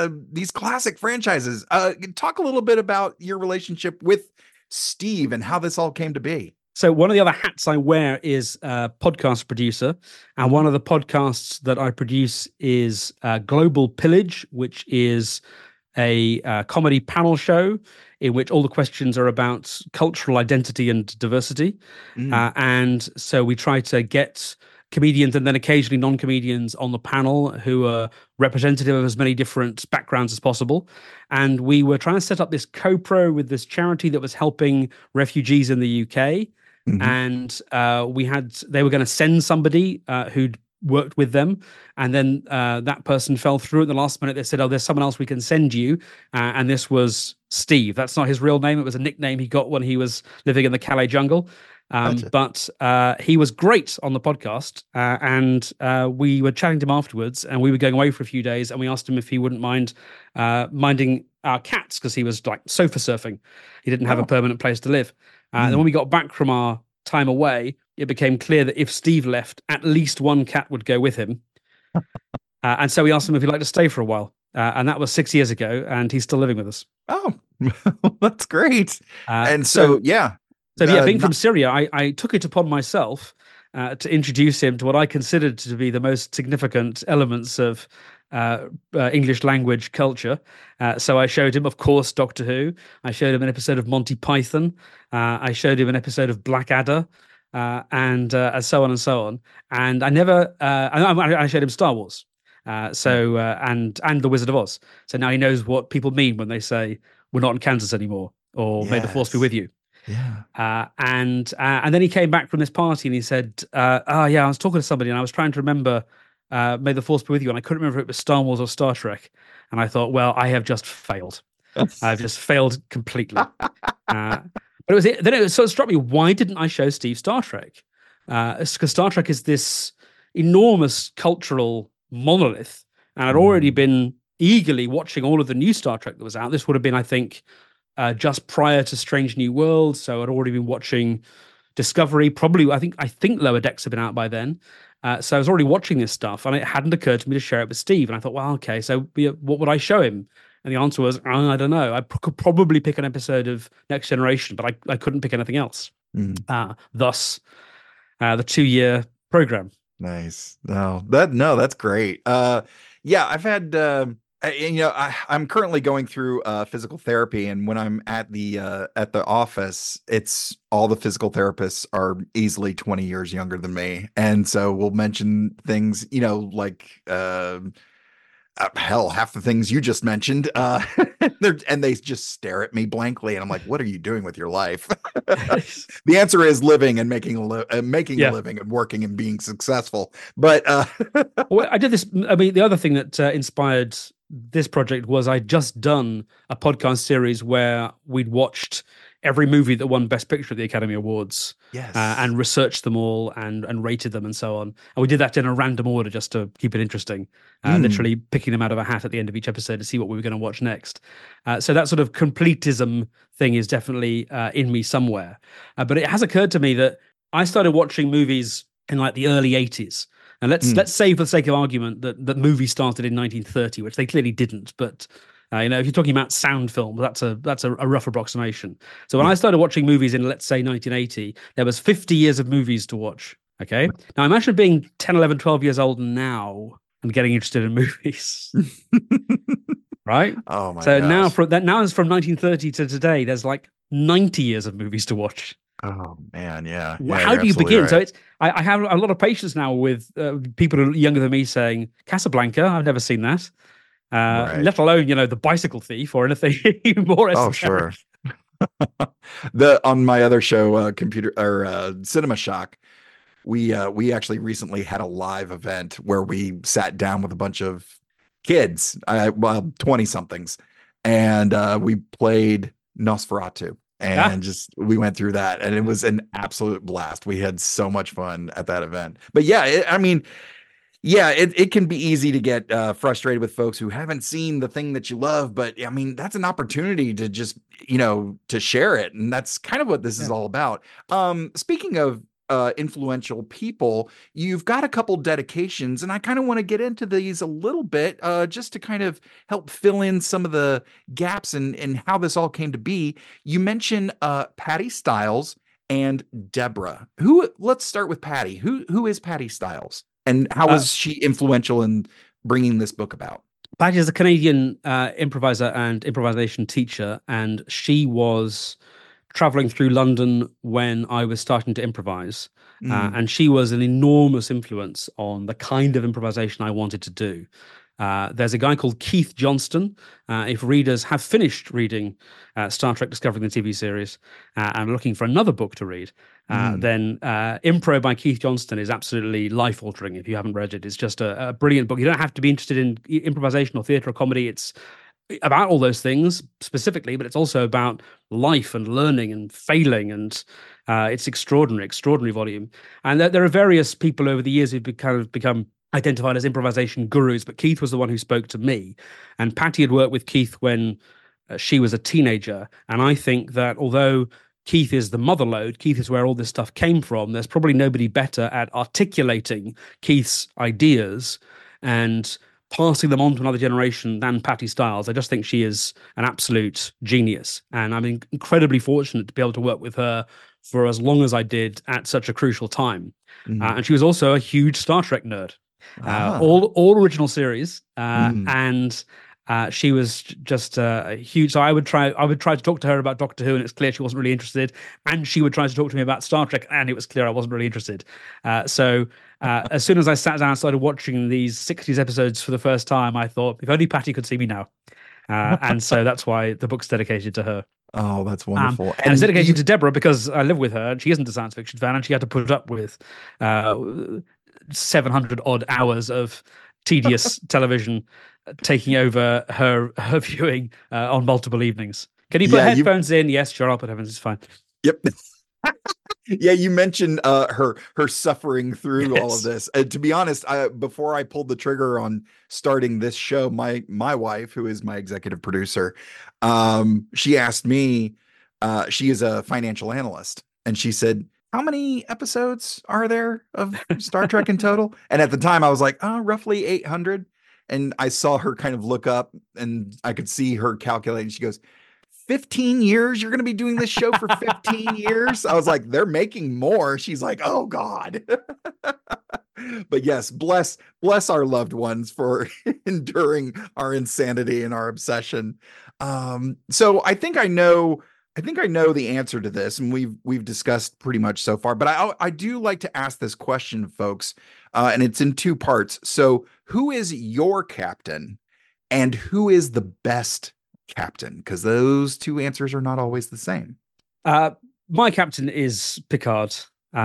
franchises? Talk a little bit about your relationship with Steve and how this all came to be. So one of the other hats I wear is a podcast producer, and one of the podcasts that I produce is Global Pillage, which is a comedy panel show in which all the questions are about cultural identity and diversity. And so we try to get comedians and then occasionally non-comedians on the panel who are representative of as many different backgrounds as possible. And we were trying to set up this co-pro with this charity that was helping refugees in the UK. And they were going to send somebody who'd worked with them, and then that person fell through at the last minute. They said, "Oh, there's someone else we can send you," and this was Steve. That's not his real name. It was a nickname he got when he was living in the Calais jungle. Gotcha. But he was great on the podcast, and we were chatting to him afterwards, and we were going away for a few days, and we asked him if he wouldn't mind minding our cats, because he was like sofa surfing. He didn't have a permanent place to live. And then when we got back from our time away, it became clear that if Steve left, at least one cat would go with him. And so we asked him if he'd like to stay for a while. And that was 6 years ago, and he's still living with us. Oh, that's great. And So being from not- Syria, I took it upon myself to introduce him to what I considered to be the most significant elements of English language culture. So I showed him, of course, Doctor Who. I showed him an episode of Monty Python. I showed him an episode of Blackadder, and so on and so on. And I showed him Star Wars. And The Wizard of Oz. So now he knows what people mean when they say we're not in Kansas anymore, or may the force be with you. Yeah. And then he came back from this party and he said, I was talking to somebody and I was trying to remember may the force be with you, and I couldn't remember if it was Star Wars or Star Trek. And I thought, well, I have just failed. I've just failed completely. But then it sort of struck me, why didn't I show Steve Star Trek? Because Star Trek is this enormous cultural monolith, and I'd already been eagerly watching all of the new Star Trek that was out. This would have been, I think, just prior to Strange New Worlds, so I'd already been watching Discovery. Probably, I think Lower Decks had been out by then. So I was already watching this stuff, and it hadn't occurred to me to share it with Steve. And I thought, well, okay, so what would I show him? And the answer was, I don't know. I could probably pick an episode of Next Generation, but I couldn't pick anything else. Thus, the 2-year program. Nice. That's great. Yeah, I've had, I'm currently going through physical therapy, and when I'm at the office, it's all the physical therapists are easily 20 years younger than me. And so we'll mention things, like, hell, half the things you just mentioned, and they just stare at me blankly, and I'm like, what are you doing with your life? The answer is living and making a living and working and being successful. But well, I did this. I mean, the other thing that inspired this project was I'd just done a podcast series where we'd watched every movie that won Best Picture at the Academy Awards, and researched them all and rated them and so on. And we did that in a random order just to keep it interesting, literally picking them out of a hat at the end of each episode to see what we were going to watch next. So that sort of completism thing is definitely in me somewhere. But it has occurred to me that I started watching movies in like the early 80s. And let's say, for the sake of argument, that movies started in 1930, which they clearly didn't. But if you're talking about sound film, that's a rough approximation. So when I started watching movies in, let's say, 1980, there was 50 years of movies to watch. Okay. Now imagine being 10, 11, 12 years old now and getting interested in movies. Right? Oh my! So gosh. now is from 1930 to today. There's like 90 years of movies to watch. Oh man, yeah. How do you begin? Right. So I have a lot of patience now with people who are younger than me saying Casablanca. I've never seen that, right. Let alone The Bicycle Thief or anything more. Oh sure. On my other show, Cinema Shock, we actually recently had a live event where we sat down with a bunch of kids, 20 somethings, and we played Nosferatu. and just we went through that, and it was an absolute blast. We had so much fun at that event. But yeah, I mean, yeah, it can be easy to get frustrated with folks who haven't seen the thing that you love, but I mean, that's an opportunity to just, to share it. And that's kind of what this is all about. Speaking of influential people, you've got a couple dedications, and I kind of want to get into these a little bit, just to kind of help fill in some of the gaps and how this all came to be. You mentioned Patty Stiles and Deborah. Let's start with Patty. Who is Patty Stiles? And how was she influential in bringing this book about? Patty is a Canadian improviser and improvisation teacher, and she was traveling through London when I was starting to improvise. And she was an enormous influence on the kind of improvisation I wanted to do. There's a guy called Keith Johnston. If readers have finished reading Star Trek Discovering the TV series and looking for another book to read, then Impro by Keith Johnston is absolutely life-altering if you haven't read it. It's just a brilliant book. You don't have to be interested in improvisation or theatre or comedy. It's about all those things specifically, but it's also about life and learning and failing, and it's extraordinary volume. And there are various people over the years who've become identified as improvisation gurus, but Keith was the one who spoke to me. And Patty had worked with Keith when she was a teenager. And I think that although Keith is the motherlode, Keith is where all this stuff came from, there's probably nobody better at articulating Keith's ideas and passing them on to another generation than Patty Stiles. I just think she is an absolute genius. And I'm incredibly fortunate to be able to work with her for as long as I did at such a crucial time. And she was also a huge Star Trek nerd. All original series, and she was just huge. So I would try to talk to her about Doctor Who, and it's clear she wasn't really interested. And she would try to talk to me about Star Trek, and it was clear I wasn't really interested. So as soon as I sat down and started watching these 60s episodes for the first time, I thought, if only Patty could see me now. And so that's why the book's dedicated to her. Oh, that's wonderful. And it's dedicated to Deborah because I live with her, and she isn't a science fiction fan, and she had to put up with 700 odd hours of tedious television taking over her viewing on multiple evenings. Can you put headphones in? Yes, sure, I'll put headphones. It's fine. Yep. Yeah, you mentioned her suffering through all of this. To be honest, before I pulled the trigger on starting this show, my wife, who is my executive producer, she asked me, she is a financial analyst, and she said, how many episodes are there of Star Trek in total? And at the time I was like, roughly 800. And I saw her kind of look up, and I could see her calculating. She goes, 15 years? You're going to be doing this show for 15 years? I was like, they're making more. She's like, oh God. But yes, bless our loved ones for enduring our insanity and our obsession. So I think I know the answer to this, and we've discussed pretty much so far, but I do like to ask this question, folks, and it's in two parts. So who is your captain, and who is the best captain? Because those two answers are not always the same. My captain is Picard,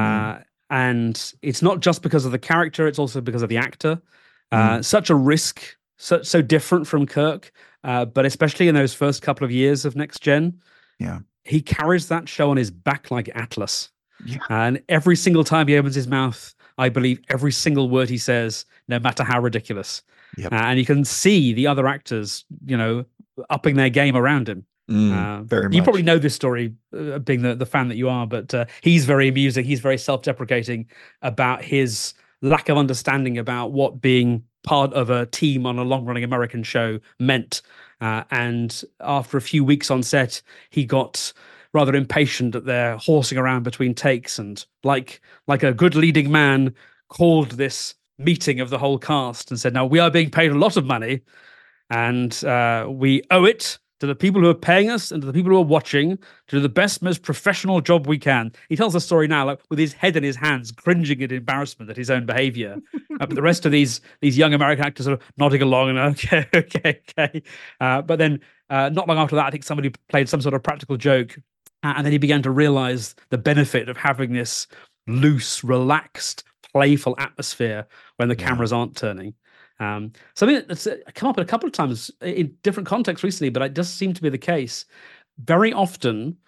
and it's not just because of the character, it's also because of the actor. Such a risk, so different from Kirk, but especially in those first couple of years of Next Gen. Yeah, he carries that show on his back like Atlas. And every single time he opens his mouth, I believe every single word he says, no matter how ridiculous. And you can see the other actors, upping their game around him. Very much. You probably know this story, being the fan that you are, but he's very amusing. He's very self-deprecating about his lack of understanding about what being part of a team on a long-running American show meant. And after a few weeks on set, he got rather impatient that they're horsing around between takes, and like a good leading man, called this meeting of the whole cast and said, now we are being paid a lot of money, and we owe it to the people who are paying us and to the people who are watching to do the best, most professional job we can. He tells the story now with his head in his hands, cringing in embarrassment at his own behavior. But the rest of these young American actors are nodding along and okay. But then not long after that, I think somebody played some sort of practical joke. And then he began to realize the benefit of having this loose, relaxed, playful atmosphere when the cameras aren't turning. Something that's come up a couple of times in different contexts recently, but it does seem to be the case. Very often,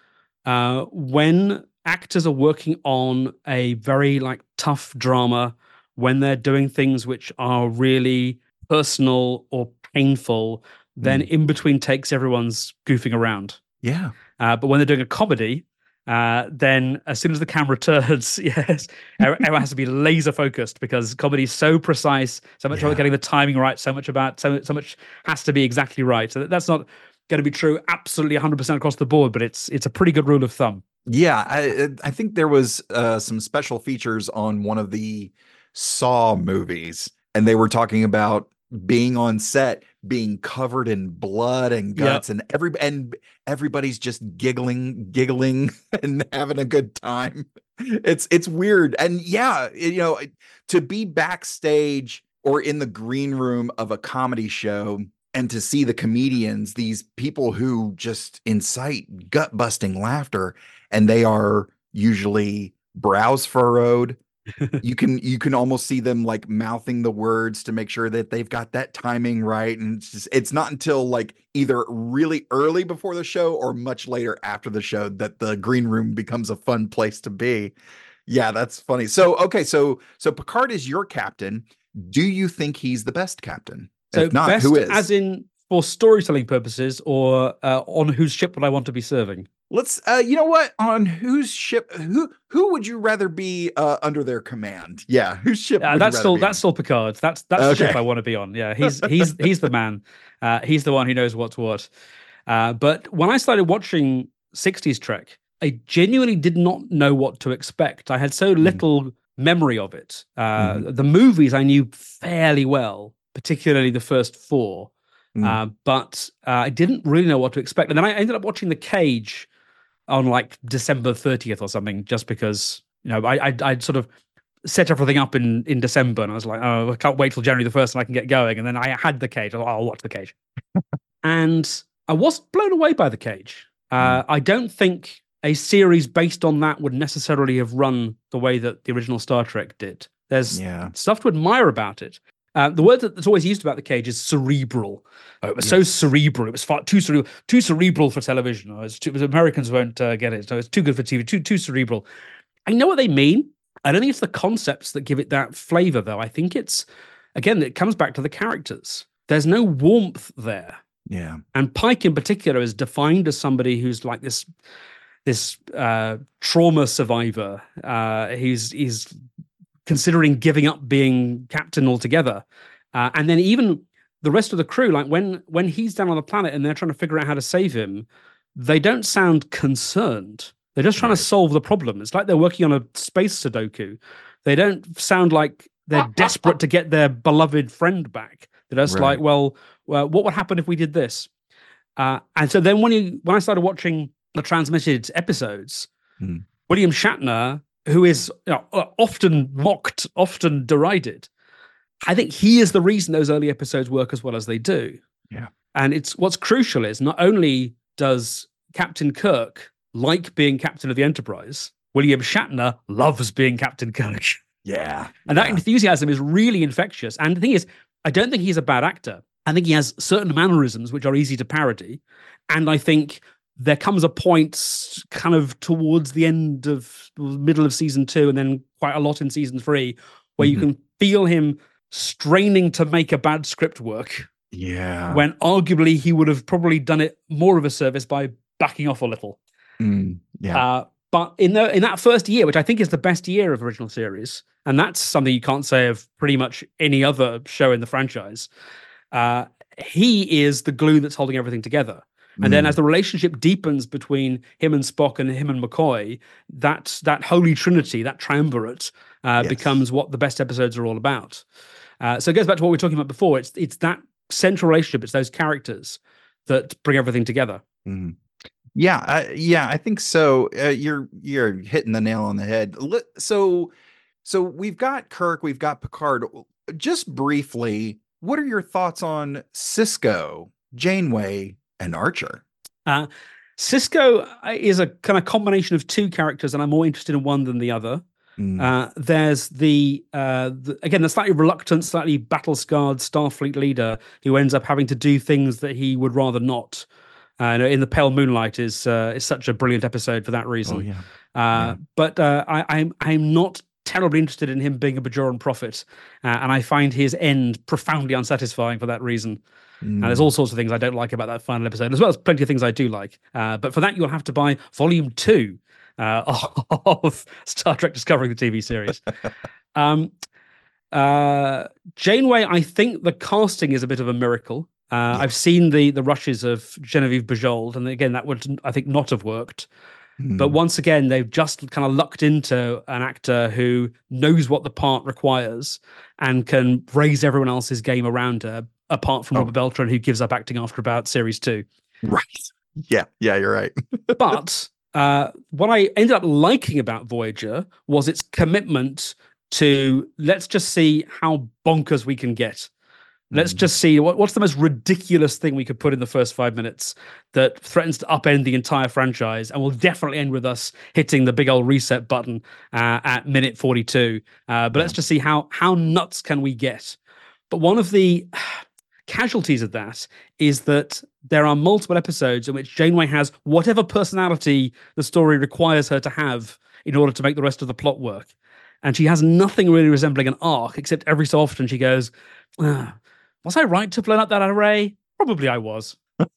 when actors are working on a very like tough drama, when they're doing things which are really personal or painful, then in between takes everyone's goofing around. Yeah. But when they're doing a comedy, then as soon as the camera turns, yes, everyone has to be laser focused because comedy is so precise, so much about getting the timing right, so much has to be exactly right. So that's not going to be true absolutely 100% across the board, but it's a pretty good rule of thumb. Yeah, I think there was some special features on one of the Saw movies, and they were talking about being on set, being covered in blood and guts, and everybody's just giggling and having a good time. It's weird, and to be backstage or in the green room of a comedy show and to see the comedians, these people who just incite gut-busting laughter, and they are usually brows furrowed. You can almost see them like mouthing the words to make sure that they've got that timing right. And it's not until like either really early before the show or much later after the show that the green room becomes a fun place to be. Yeah, that's funny. So, okay. So Picard is your captain. Do you think he's the best captain? So if not, best who is? As in for storytelling purposes, or on whose ship would I want to be serving? Let's you know what, on whose ship, who would you rather be under their command? Yeah, whose ship would that's you rather that's still Picard. That's the ship I want to be on. Yeah, he's the man. He's the one who knows what's what. But when I started watching 60s Trek, I genuinely did not know what to expect. I had so little memory of it. The movies I knew fairly well, particularly the first four. But I didn't really know what to expect. And then I ended up watching The Cage on like December 30th or something, just because, I'd sort of set everything up in December, and I was like, oh, I can't wait till January the 1st and I can get going. And then I had The Cage. I thought, I'll watch The Cage. And I was blown away by The Cage. I don't think a series based on that would necessarily have run the way that the original Star Trek did. There's stuff to admire about it. The word that's always used about The Cage is cerebral. It was so cerebral. It was far too cerebral for television. Americans won't get it. So it's too good for TV. Too cerebral. I know what they mean. I don't think it's the concepts that give it that flavor, though. I think it comes back to the characters. There's no warmth there. Yeah. And Pike in particular is defined as somebody who's like this trauma survivor. He's considering giving up being captain altogether. And then even the rest of the crew, like when he's down on the planet and they're trying to figure out how to save him, they don't sound concerned. They're just trying to solve the problem. It's like they're working on a space Sudoku. They don't sound like they're desperate to get their beloved friend back. They're just like, well, what would happen if we did this? And so then when I started watching the transmitted episodes, William Shatner, who is often mocked, often derided, I think he is the reason those early episodes work as well as they do. Yeah. And what's crucial is not only does Captain Kirk like being captain of the Enterprise, William Shatner loves being Captain Kirk. Yeah. And that enthusiasm is really infectious. And the thing is, I don't think he's a bad actor. I think he has certain mannerisms which are easy to parody. And I think there comes a point kind of towards the middle of season 2 and then quite a lot in season 3 where you can feel him straining to make a bad script work. Yeah. When arguably he would have probably done it more of a service by backing off a little. But in that first year, which I think is the best year of original series, and that's something you can't say of pretty much any other show in the franchise, he is the glue that's holding everything together. And then as the relationship deepens between him and Spock and him and McCoy, that holy trinity, that triumvirate, becomes what the best episodes are all about. So it goes back to what we were talking about before. It's that central relationship. It's those characters that bring everything together. Yeah, I think so. You're hitting the nail on the head. So we've got Kirk, we've got Picard. Just briefly, what are your thoughts on Sisko, Janeway, and Archer? Sisko is a kind of combination of two characters, and I'm more interested in one than the other. There's the slightly reluctant, slightly battle-scarred Starfleet leader who ends up having to do things that he would rather not. In the Pale Moonlight is such a brilliant episode for that reason. Oh yeah. But I'm not terribly interested in him being a Bajoran prophet, and I find his end profoundly unsatisfying for that reason. And there's all sorts of things I don't like about that final episode, as well as plenty of things I do like. But for that, you'll have to buy Volume 2 of Star Trek Discovering the TV series. Janeway, I think the casting is a bit of a miracle. I've seen the rushes of Genevieve Bujold, and again, that would, I think, not have worked. But once again, they've just kind of lucked into an actor who knows what the part requires and can raise everyone else's game around her, apart from Robert Beltran, who gives up acting after about series 2. Right. Yeah, you're right. But what I ended up liking about Voyager was its commitment to, let's just see how bonkers we can get. Let's just see what's the most ridiculous thing we could put in the first 5 minutes that threatens to upend the entire franchise, and will definitely end with us hitting the big old reset button at minute 42. But let's just see how nuts can we get. But one of the casualties of that is that there are multiple episodes in which Janeway has whatever personality the story requires her to have in order to make the rest of the plot work. And she has nothing really resembling an arc, except every so often she goes, was I right to blow up that array? Probably I was.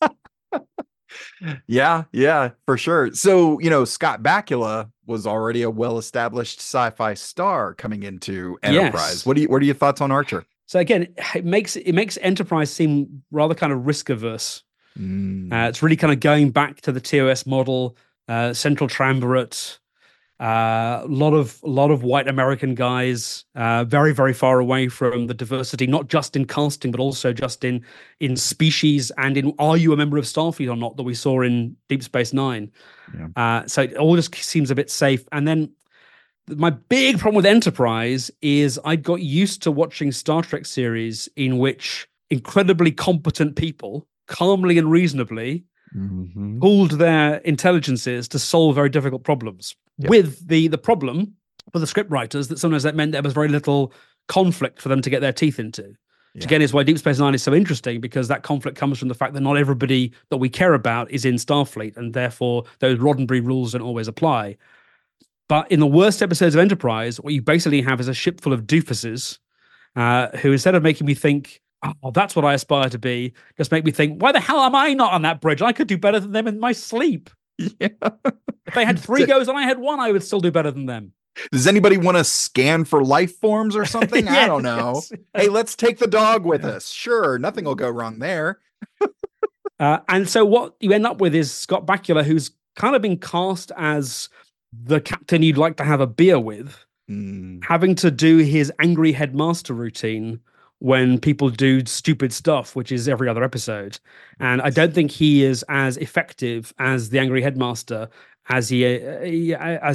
Yeah, for sure. So, Scott Bakula was already a well-established sci-fi star coming into Enterprise. Yes. What are your thoughts on Archer? So again, it makes Enterprise seem rather kind of risk averse. It's really kind of going back to the TOS model, central triumvirate, a lot of white American guys, very, very far away from the diversity, not just in casting, but also just in species and in are you a member of Starfleet or not, that we saw in Deep Space Nine. Yeah. So it all just seems a bit safe. And then my big problem with Enterprise is I got used to watching Star Trek series in which incredibly competent people, calmly and reasonably, pooled their intelligences to solve very difficult problems. Yep. With the problem for the script writers that sometimes that meant there was very little conflict for them to get their teeth into. Which again is why Deep Space Nine is so interesting, because that conflict comes from the fact that not everybody that we care about is in Starfleet, and therefore those Roddenberry rules don't always apply. But in the worst episodes of Enterprise, what you basically have is a ship full of doofuses who, instead of making me think, oh, that's what I aspire to be, just make me think, why the hell am I not on that bridge? I could do better than them in my sleep. Yeah. If they had 3 goes and I had 1, I would still do better than them. Does anybody want to scan for life forms or something? I don't know. Yes. Hey, let's take the dog with us. Sure, nothing will go wrong there. And so what you end up with is Scott Bakula, who's kind of been cast as the captain you'd like to have a beer with, having to do his angry headmaster routine when people do stupid stuff, which is every other episode. And I don't think he is as effective as the angry headmaster as he is.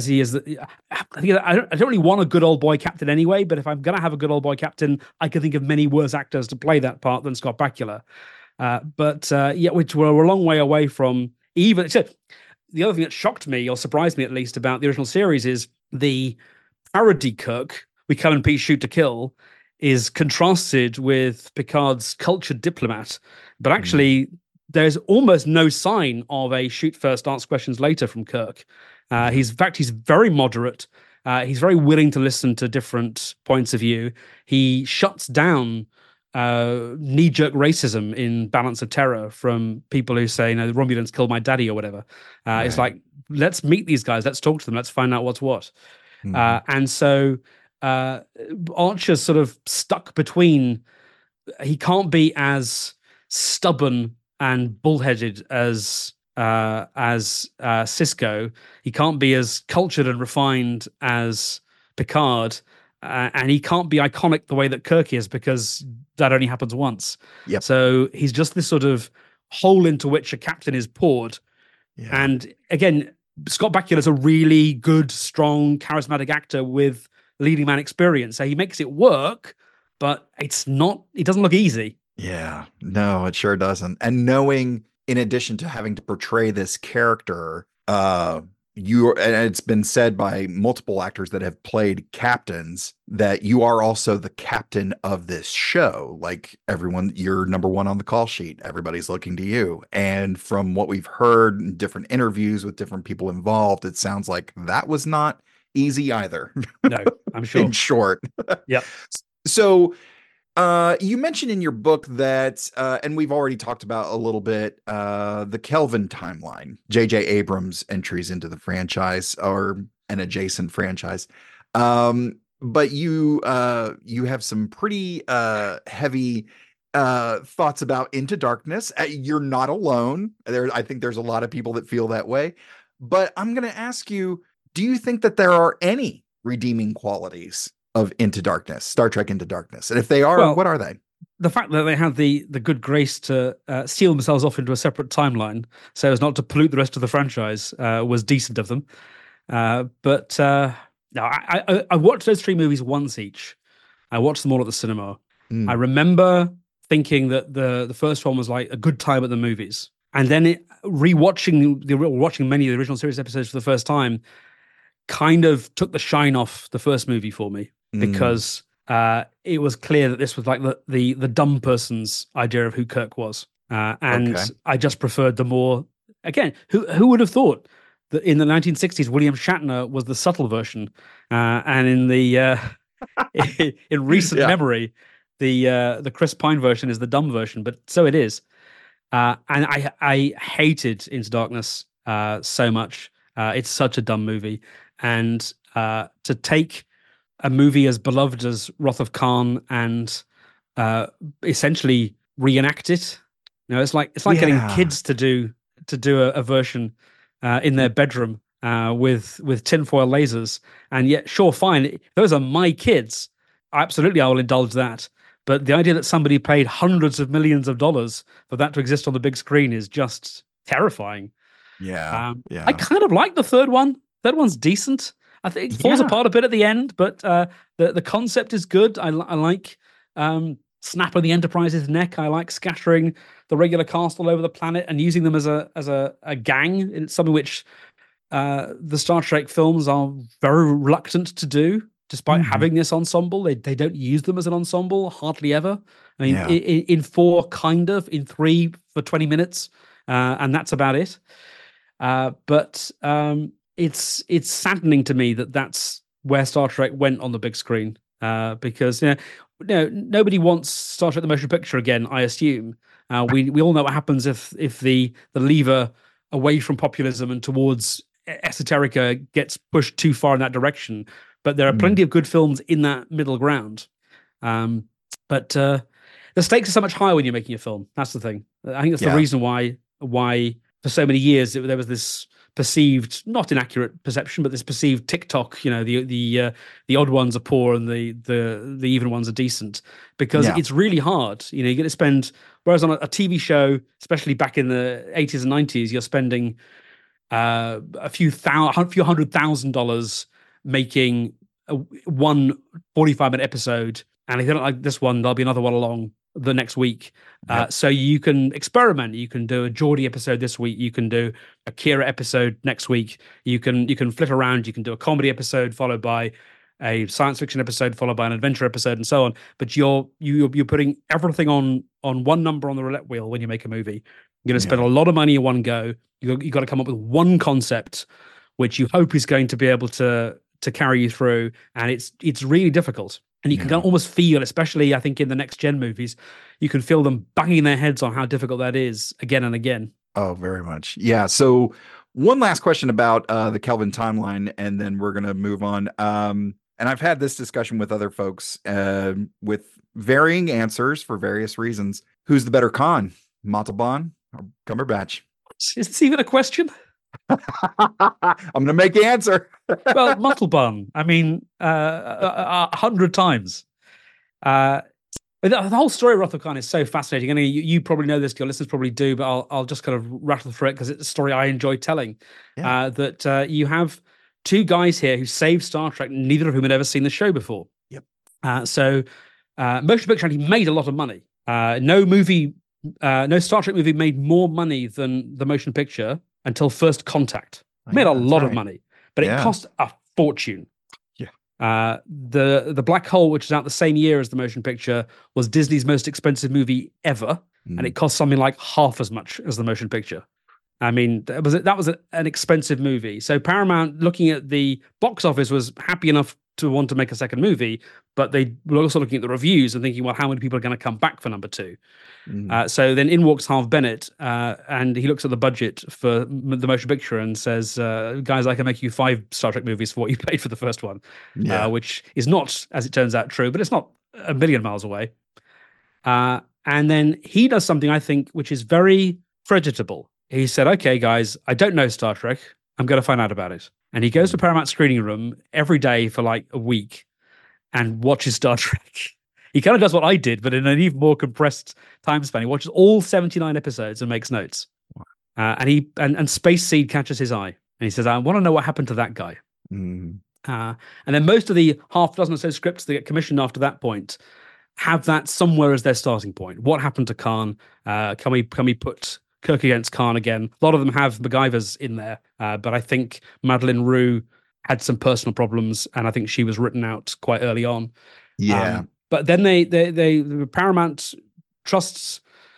I don't really want a good old boy captain anyway, but if I'm going to have a good old boy captain, I can think of many worse actors to play that part than Scott Bakula. Which we're a long way away from even. So the other thing that shocked me, or surprised me at least, about the original series is the parody Kirk, we Cullen and Pete shoot to kill, is contrasted with Picard's cultured diplomat. But actually, there's almost no sign of a shoot first, ask questions later from Kirk. He's very moderate. He's very willing to listen to different points of view. He shuts down knee-jerk racism in Balance of Terror from people who say, the Romulans killed my daddy or whatever. Right. It's like, let's meet these guys. Let's talk to them. Let's find out what's what. And so Archer's sort of stuck between, he can't be as stubborn and bullheaded as Cisco. He can't be as cultured and refined as Picard, and he can't be iconic the way that Kirk is, because that only happens once. Yep. So he's just this sort of hole into which a captain is poured. Yeah. And again, Scott Bakula is a really good, strong, charismatic actor with leading man experience. So he makes it work, but it doesn't look easy. Yeah, no, it sure doesn't. And knowing, in addition to having to portray this character and it's been said by multiple actors that have played captains that you are also the captain of this show. Like everyone, you're number one on the call sheet. Everybody's looking to you. And from what we've heard in different interviews with different people involved, it sounds like that was not easy either. No, I'm sure. In short. Yep. So you mentioned in your book that, and we've already talked about a little bit, the Kelvin timeline, J.J. Abrams' entries into the franchise or an adjacent franchise. But you have some pretty heavy thoughts about Into Darkness. You're not alone. I think there's a lot of people that feel that way. But I'm going to ask you, do you think that there are any redeeming qualities of Into Darkness, Star Trek Into Darkness? And if they are, Well, what are they? The fact that they had the good grace to seal themselves off into a separate timeline so as not to pollute the rest of the franchise was decent of them. But no, I watched those three movies once each. I watched them all at the cinema. I remember thinking that the first one was like a good time at the movies. And then watching many of the original series episodes for the first time kind of took the shine off the first movie for me. Because it was clear that this was like the dumb person's idea of who Kirk was, and okay. I just preferred the more. Again, who would have thought that in the 1960s William Shatner was the subtle version, and in the in recent memory, the Chris Pine version is the dumb version. But so it is, and I hated Into Darkness so much. It's such a dumb movie, and to take a movie as beloved as Wrath of Khan and essentially reenact it. You know, it's like getting kids to do a version in their bedroom with tinfoil lasers. And yet, sure, fine, those are my kids. Absolutely, I will indulge that. But the idea that somebody paid hundreds of millions of dollars for that to exist on the big screen is just terrifying. Yeah. I kind of like the third one. Third one's decent. I think it falls apart a bit at the end, but the concept is good. I like snapping the Enterprise's neck. I like scattering the regular cast all over the planet and using them as a gang. It's something which the Star Trek films are very reluctant to do, despite having this ensemble. They don't use them as an ensemble, hardly ever. I mean, in 4, kind of, in 3 for 20 minutes, and that's about it. But it's saddening to me that that's where Star Trek went on the big screen, because nobody wants Star Trek the motion picture again, I assume. We all know what happens if the lever away from populism and towards esoterica gets pushed too far in that direction. But there are plenty of good films in that middle ground. But the stakes are so much higher when you're making a film. That's the thing. I think that's the reason why for so many years there was this perceived, not inaccurate perception, but this perceived TikTok, the odd ones are poor and the even ones are decent, because it's really hard. You're going to spend, whereas on a TV show, especially back in the 80s and 90s, you're spending a few $100,000 making one 45-minute episode, and if you don't like this one, there'll be another one along the next week. So you can experiment. You can do a Geordie episode this week. You can do a Kira episode next week. You can flip around. You can do a comedy episode followed by a science fiction episode followed by an adventure episode and so on. But you're putting everything on one number on the roulette wheel when you make a movie. You're going to spend a lot of money in one go. You got to come up with one concept which you hope is going to be able to carry you through, and it's really difficult. And you can almost feel, especially I think in the next gen movies, you can feel them banging their heads on how difficult that is again and again. Oh, very much. Yeah. So one last question about the Kelvin timeline, and then we're going to move on. And I've had this discussion with other folks with varying answers for various reasons. Who's the better Khan, Montalban or Cumberbatch? Is this even a question? I'm going to make the answer. Well, Montalban, I mean, 100 times. The whole story of Wrath of Khan is so fascinating. And you probably know this, your listeners probably do, but I'll just kind of rattle through it because it's a story I enjoy telling. That you have two guys here who saved Star Trek, neither of whom had ever seen the show before. Yep. So motion picture actually made a lot of money. No Star Trek movie made more money than the motion picture until First Contact. Made a that's lot of right. money, but it Yeah. cost a fortune. Yeah. The Black Hole, which is out the same year as the motion picture, was Disney's most expensive movie ever, and it cost something like half as much as the motion picture. I mean, that was an expensive movie. So Paramount, looking at the box office, was happy enough to want to make a second movie, but they were also looking at the reviews and thinking, well, how many people are going to come back for number 2? So then in walks Harve Bennett, and he looks at the budget for the motion picture and says, guys, I can make you 5 Star Trek movies for what you paid for the first one, which is not, as it turns out, true, but it's not a million miles away. And then he does something, I think, which is very creditable. He said, okay, guys, I don't know Star Trek. I'm going to find out about it. And he goes to Paramount screening room every day for like a week and watches Star Trek. He kind of does what I did, but in an even more compressed time span. He watches all 79 episodes and makes notes. And Space Seed catches his eye. And he says, I want to know what happened to that guy. And then most of the half dozen or so scripts that get commissioned after that point have that somewhere as their starting point. What happened to Khan? Can we put Kirk against Khan again? A lot of them have MacGyver's in there, but I think Madeleine Roux had some personal problems, and I think she was written out quite early on. Yeah. But then the Paramount trusts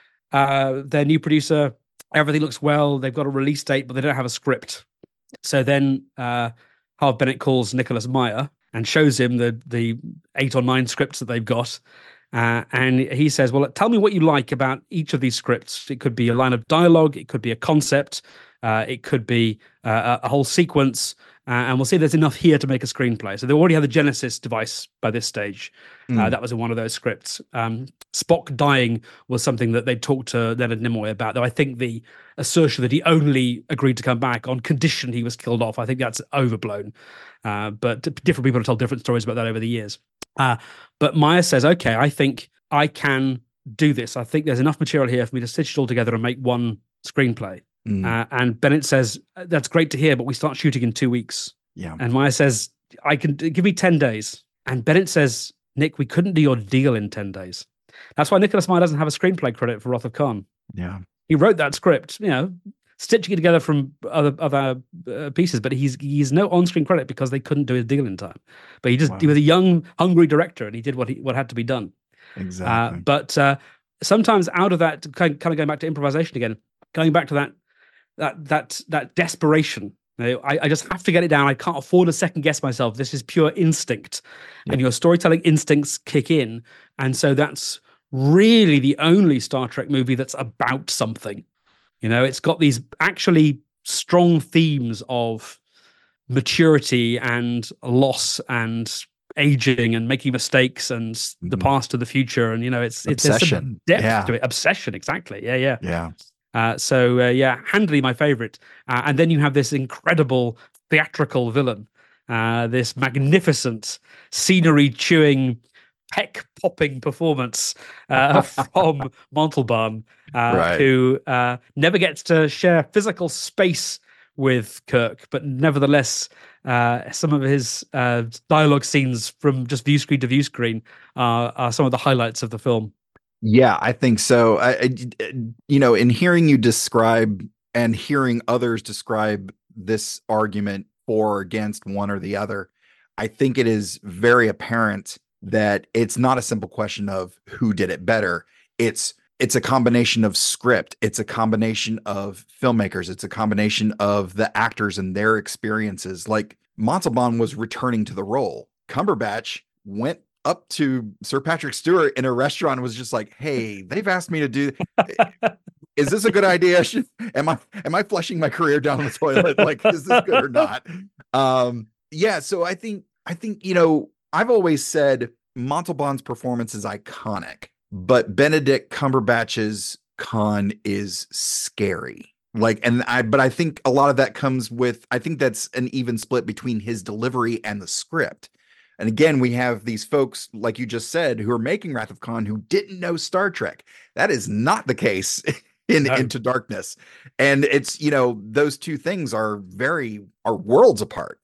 their new producer. Everything looks well. They've got a release date, but they don't have a script. So then Harve Bennett calls Nicholas Meyer and shows him the 8 or 9 scripts that they've got. And he says, well, tell me what you like about each of these scripts. It could be a line of dialogue. It could be a concept. It could be a whole sequence. And we'll see there's enough here to make a screenplay. So they already had the Genesis device by this stage. That was in one of those scripts. Spock dying was something that they talked to Leonard Nimoy about, though I think the assertion that he only agreed to come back on condition he was killed off, I think that's overblown. But different people have told different stories about that over the years. But Meyer says, okay, I think I can do this. I think there's enough material here for me to stitch it all together and make one screenplay. And Bennett says, that's great to hear, but we start shooting in 2 weeks. Yeah. And Meyer says, I can give me 10 days. And Bennett says, Nick, we couldn't do your deal in 10 days. That's why Nicholas Meyer doesn't have a screenplay credit for Wrath of Khan. Yeah. He wrote that script, stitching it together from other pieces, but he's no on-screen credit because they couldn't do his deal in time. But he was a young, hungry director, and he did what had to be done. Exactly. But sometimes out of that, kind of going back to improvisation again, going back to that desperation. I just have to get it down. I can't afford to second guess myself. This is pure instinct, and your storytelling instincts kick in. And so that's really the only Star Trek movie that's about something. It's got these actually strong themes of maturity and loss and aging and making mistakes and the past to the future. And, it's obsession. Depth to it. Obsession. Exactly. Yeah. Yeah. Handily my favorite. And then you have this incredible theatrical villain, this magnificent scenery-chewing, peck-popping performance from Montalban, who never gets to share physical space with Kirk, but nevertheless, some of his dialogue scenes from just view screen to view screen are some of the highlights of the film. Yeah, I think so. In hearing you describe and hearing others describe this argument for or against one or the other, I think it is very apparent that it's not a simple question of who did it better. It's a combination of script. It's a combination of filmmakers. It's a combination of the actors and their experiences. Like Montalban was returning to the role. Cumberbatch went up to Sir Patrick Stewart in a restaurant and was just like, hey, they've asked me to do, is this a good idea? Am I flushing my career down the toilet? Like, is this good or not? So I think, I've always said Montalban's performance is iconic, but Benedict Cumberbatch's Khan is scary. But I think a lot of that comes with, I think that's an even split between his delivery and the script. And again, we have these folks, like you just said, who are making Wrath of Khan who didn't know Star Trek. That is not the case in Into Darkness. And it's, those two things are worlds apart.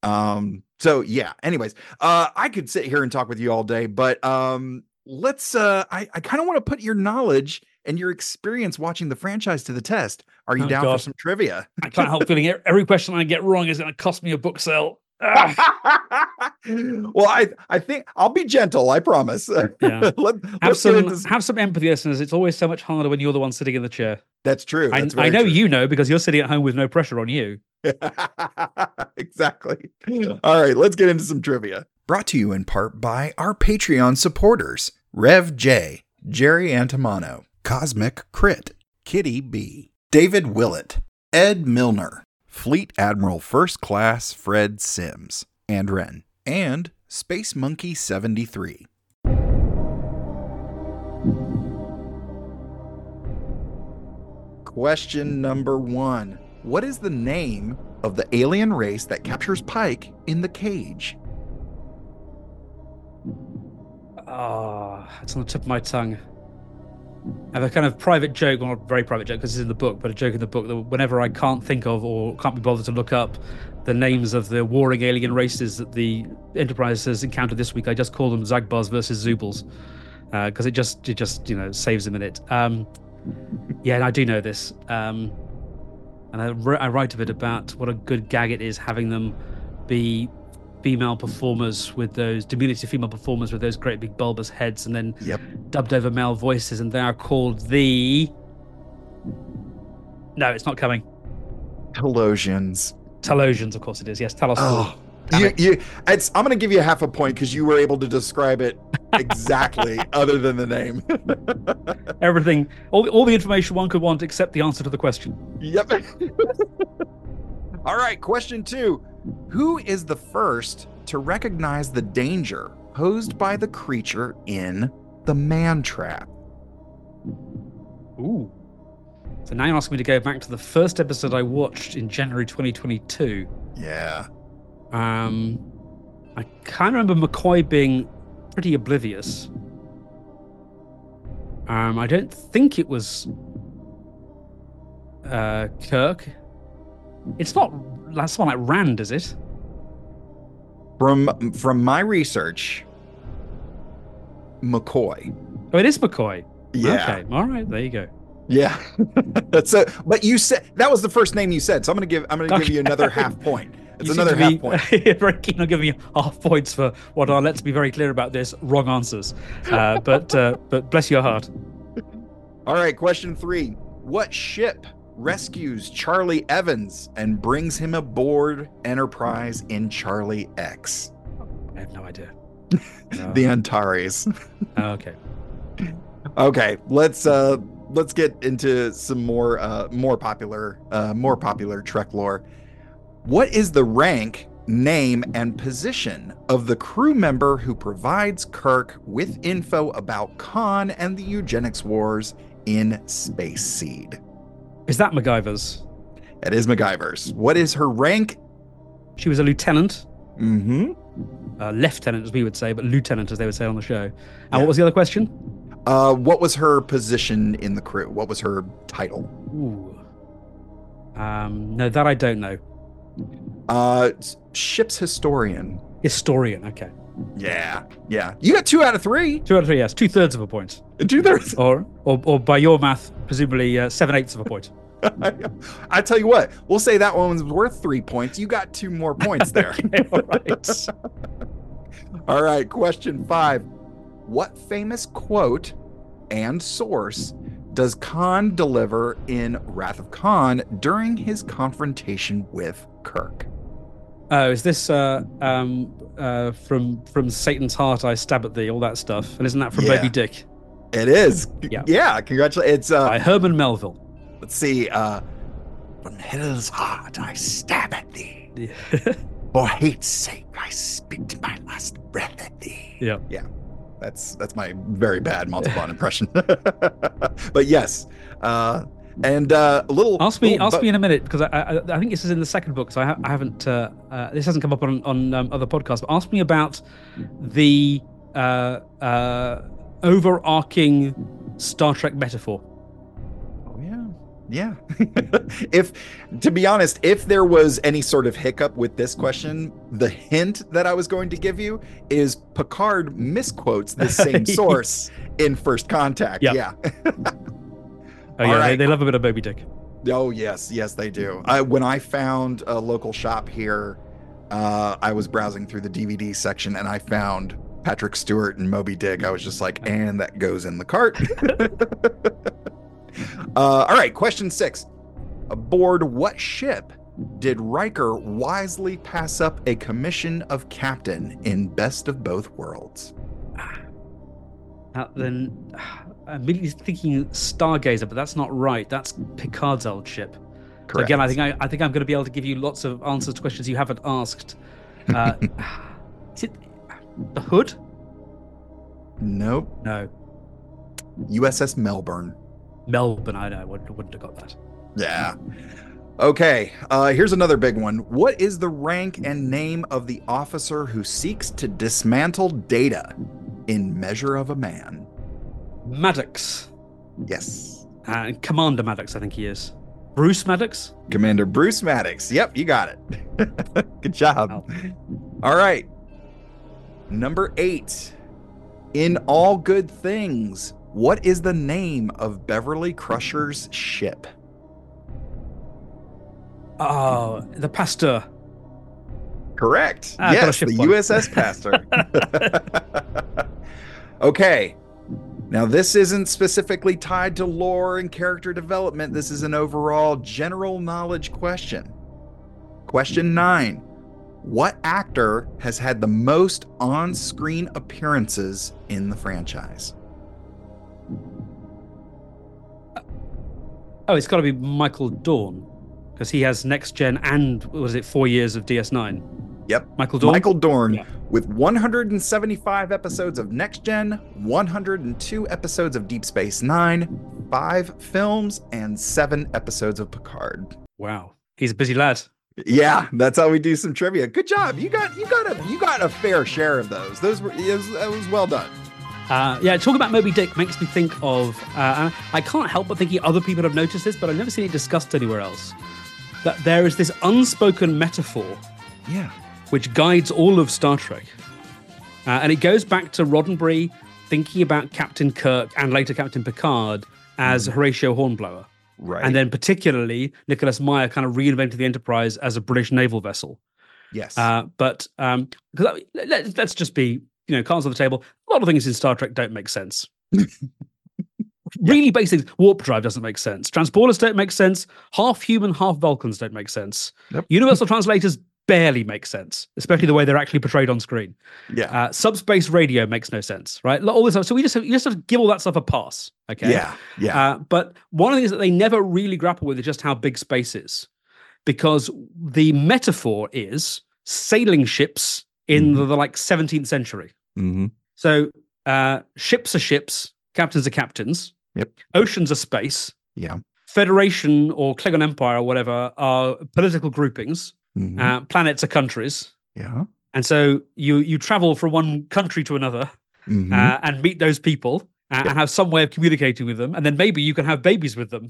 Anyways, I could sit here and talk with you all day, but let's, I kind of want to put your knowledge and your experience watching the franchise to the test. Are you Oh, down for God. some trivia? I can't help feeling every question I get wrong is going to cost me a book sale. Ah. Well, I think I'll be gentle. I promise. Yeah. Let's get into Have some empathy, listeners. It's always so much harder when you're the one sitting in the chair. That's true. That's I very know true. you know because you're sitting at home with no pressure on you. Exactly. All right, let's get into some trivia. Brought to you in part by our Patreon supporters, Rev J, Jerry Antimano, Cosmic Crit, Kitty B, David Willett, Ed Milner, Fleet Admiral First Class Fred Sims, and Ren, and Space Monkey 73. Question number 1. What is the name of the alien race that captures Pike in the cage? It's on the tip of my tongue. I have a kind of private joke, or not a very private joke because it's in the book, but a joke in the book that whenever I can't think of or can't be bothered to look up the names of the warring alien races that the Enterprise has encountered this week, I just call them Zagbars versus Zubals because it just saves a minute. Yeah, and I do know this. And I write a bit about what a good gag it is having them be female performers with those diminutive female performers with those great big bulbous heads, and then dubbed over male voices, and they are called the. No, it's not coming. Talosians. Talosians, of course it is. Yes, Talos. Oh, I'm going to give you half a point because you were able to describe it exactly, other than the name. Everything, all the information one could want, except the answer to the question. Yep. All right, question 2. Who is the first to recognize the danger posed by the creature in the man trap? Ooh. So now you're asking me to go back to the first episode I watched in January 2022. Yeah. I kind of remember McCoy being pretty oblivious. I don't think it was Kirk. It's not someone like Rand, is it? From my research, McCoy. Oh, it is McCoy. Yeah. Okay. All right. There you go. Yeah. So, but you said that was the first name you said, so I'm gonna give you another half point. It's another half point. Very keen on giving you half points for what are, let's be very clear about this, wrong answers. But bless your heart. All right, question 3. What ship rescues Charlie Evans and brings him aboard Enterprise in Charlie X? I have no idea. The Antares. Okay. Okay, let's get into some more popular Trek lore. What is the rank, name, and position of the crew member who provides Kirk with info about Khan and the eugenics wars in Space Seed? Is that MacGyver's? It is MacGyver's. What is her rank? She was a lieutenant. Mm-hmm. Lieutenant, as we would say, but lieutenant, as they would say on the show. And what was the other question? What was her position in the crew? What was her title? Ooh. No, that I don't know. Ship's historian. Historian, okay. Yeah. You got 2 out of 3. 2 out of 3, yes. 2/3 of a point. 2/3. Or by your math, presumably 7/8 of a point. I tell you what, we'll say that one was worth 3 points. You got 2 more points there. Okay, all right. All right, question 5. What famous quote and source does Khan deliver in Wrath of Khan during his confrontation with Kirk? Oh, is this from Satan's heart I stab at thee, all that stuff? And isn't that from Moby Dick? It is. Yeah. Yeah, congratulations. It's by Herman Melville. Let's see. From hell's heart I stab at thee. Yeah. For hate's sake I speak my last breath at thee. Yeah. That's my very bad Montalban impression. But yes. And a little. Ask me in a minute, because I think this is in the second book, so I haven't. This hasn't come up on other podcasts. But ask me about the overarching Star Trek metaphor. Oh yeah. To be honest, if there was any sort of hiccup with this question, the hint that I was going to give you is Picard misquotes the same source in First Contact. Yep. Yeah. Oh All yeah, right. they love a bit of Moby Dick. Oh yes, yes they do. When I found a local shop here, I was browsing through the DVD section and I found Patrick Stewart and Moby Dick. I was just like, and that goes in the cart. All right, question 6. Aboard what ship did Riker wisely pass up a commission of captain in Best of Both Worlds? Then I'm immediately thinking Stargazer, but that's not right. That's Picard's old ship. Correct. So again, I think I'm going to be able to give you lots of answers to questions you haven't asked. Is it the Hood? Nope. No, USS Melbourne. Melbourne. I know. I wouldn't have got that. Yeah. Okay, here's another big one. What is the rank and name of the officer who seeks to dismantle Data in Measure of a Man? Maddox. Yes. Commander Maddox, I think he is. Bruce Maddox? Commander Bruce Maddox. Yep, you got it. Good job. All right. Number 8. In All Good Things, what is the name of Beverly Crusher's ship? Oh, the Pasteur. Correct. Got a Yes, ship the one. USS Pasteur. Okay. Now, this isn't specifically tied to lore and character development. This is an overall general knowledge question. Question 9. What actor has had the most on-screen appearances in the franchise? Oh, it's got to be Michael Dorn, because he has Next Gen and, was it 4 years of DS9? Yep. Michael Dorn? Michael Dorn, Yeah. with 175 episodes of Next Gen, 102 episodes of Deep Space Nine, 5 films, and 7 episodes of Picard. Wow. He's a busy lad. Yeah, that's how we do some trivia. Good job. You got a fair share of those. That was well done. Yeah, talking about Moby Dick makes me think of, I can't help but thinking other people have noticed this, but I've never seen it discussed anywhere else, that there is this unspoken metaphor Yeah. which guides all of Star Trek. And it goes back to Roddenberry thinking about Captain Kirk and later Captain Picard as Horatio Hornblower. Right. And then particularly Nicholas Meyer kind of reinvented the Enterprise as a British naval vessel. Yes. But let's just be, cards on the table. A lot of things in Star Trek don't make sense. Really basic things. Warp drive doesn't make sense. Transporters don't make sense. Half human, half Vulcans don't make sense. Yep. Universal translators barely make sense, especially the way they're actually portrayed on screen. Yeah. Subspace radio makes no sense, right? All this stuff. So you just have to give all that stuff a pass. Okay. Yeah. Yeah. But one of the things that they never really grapple with is just how big space is, because the metaphor is sailing ships in the 17th century. Mm-hmm. So ships are ships, captains are captains. Yep. Oceans are space. Yeah. Federation or Klingon Empire or whatever are political groupings. Mm-hmm. Planets are countries. Yeah. And so you travel from one country to another Mm-hmm. and meet those people and have some way of communicating with them. And then maybe you can have babies with them.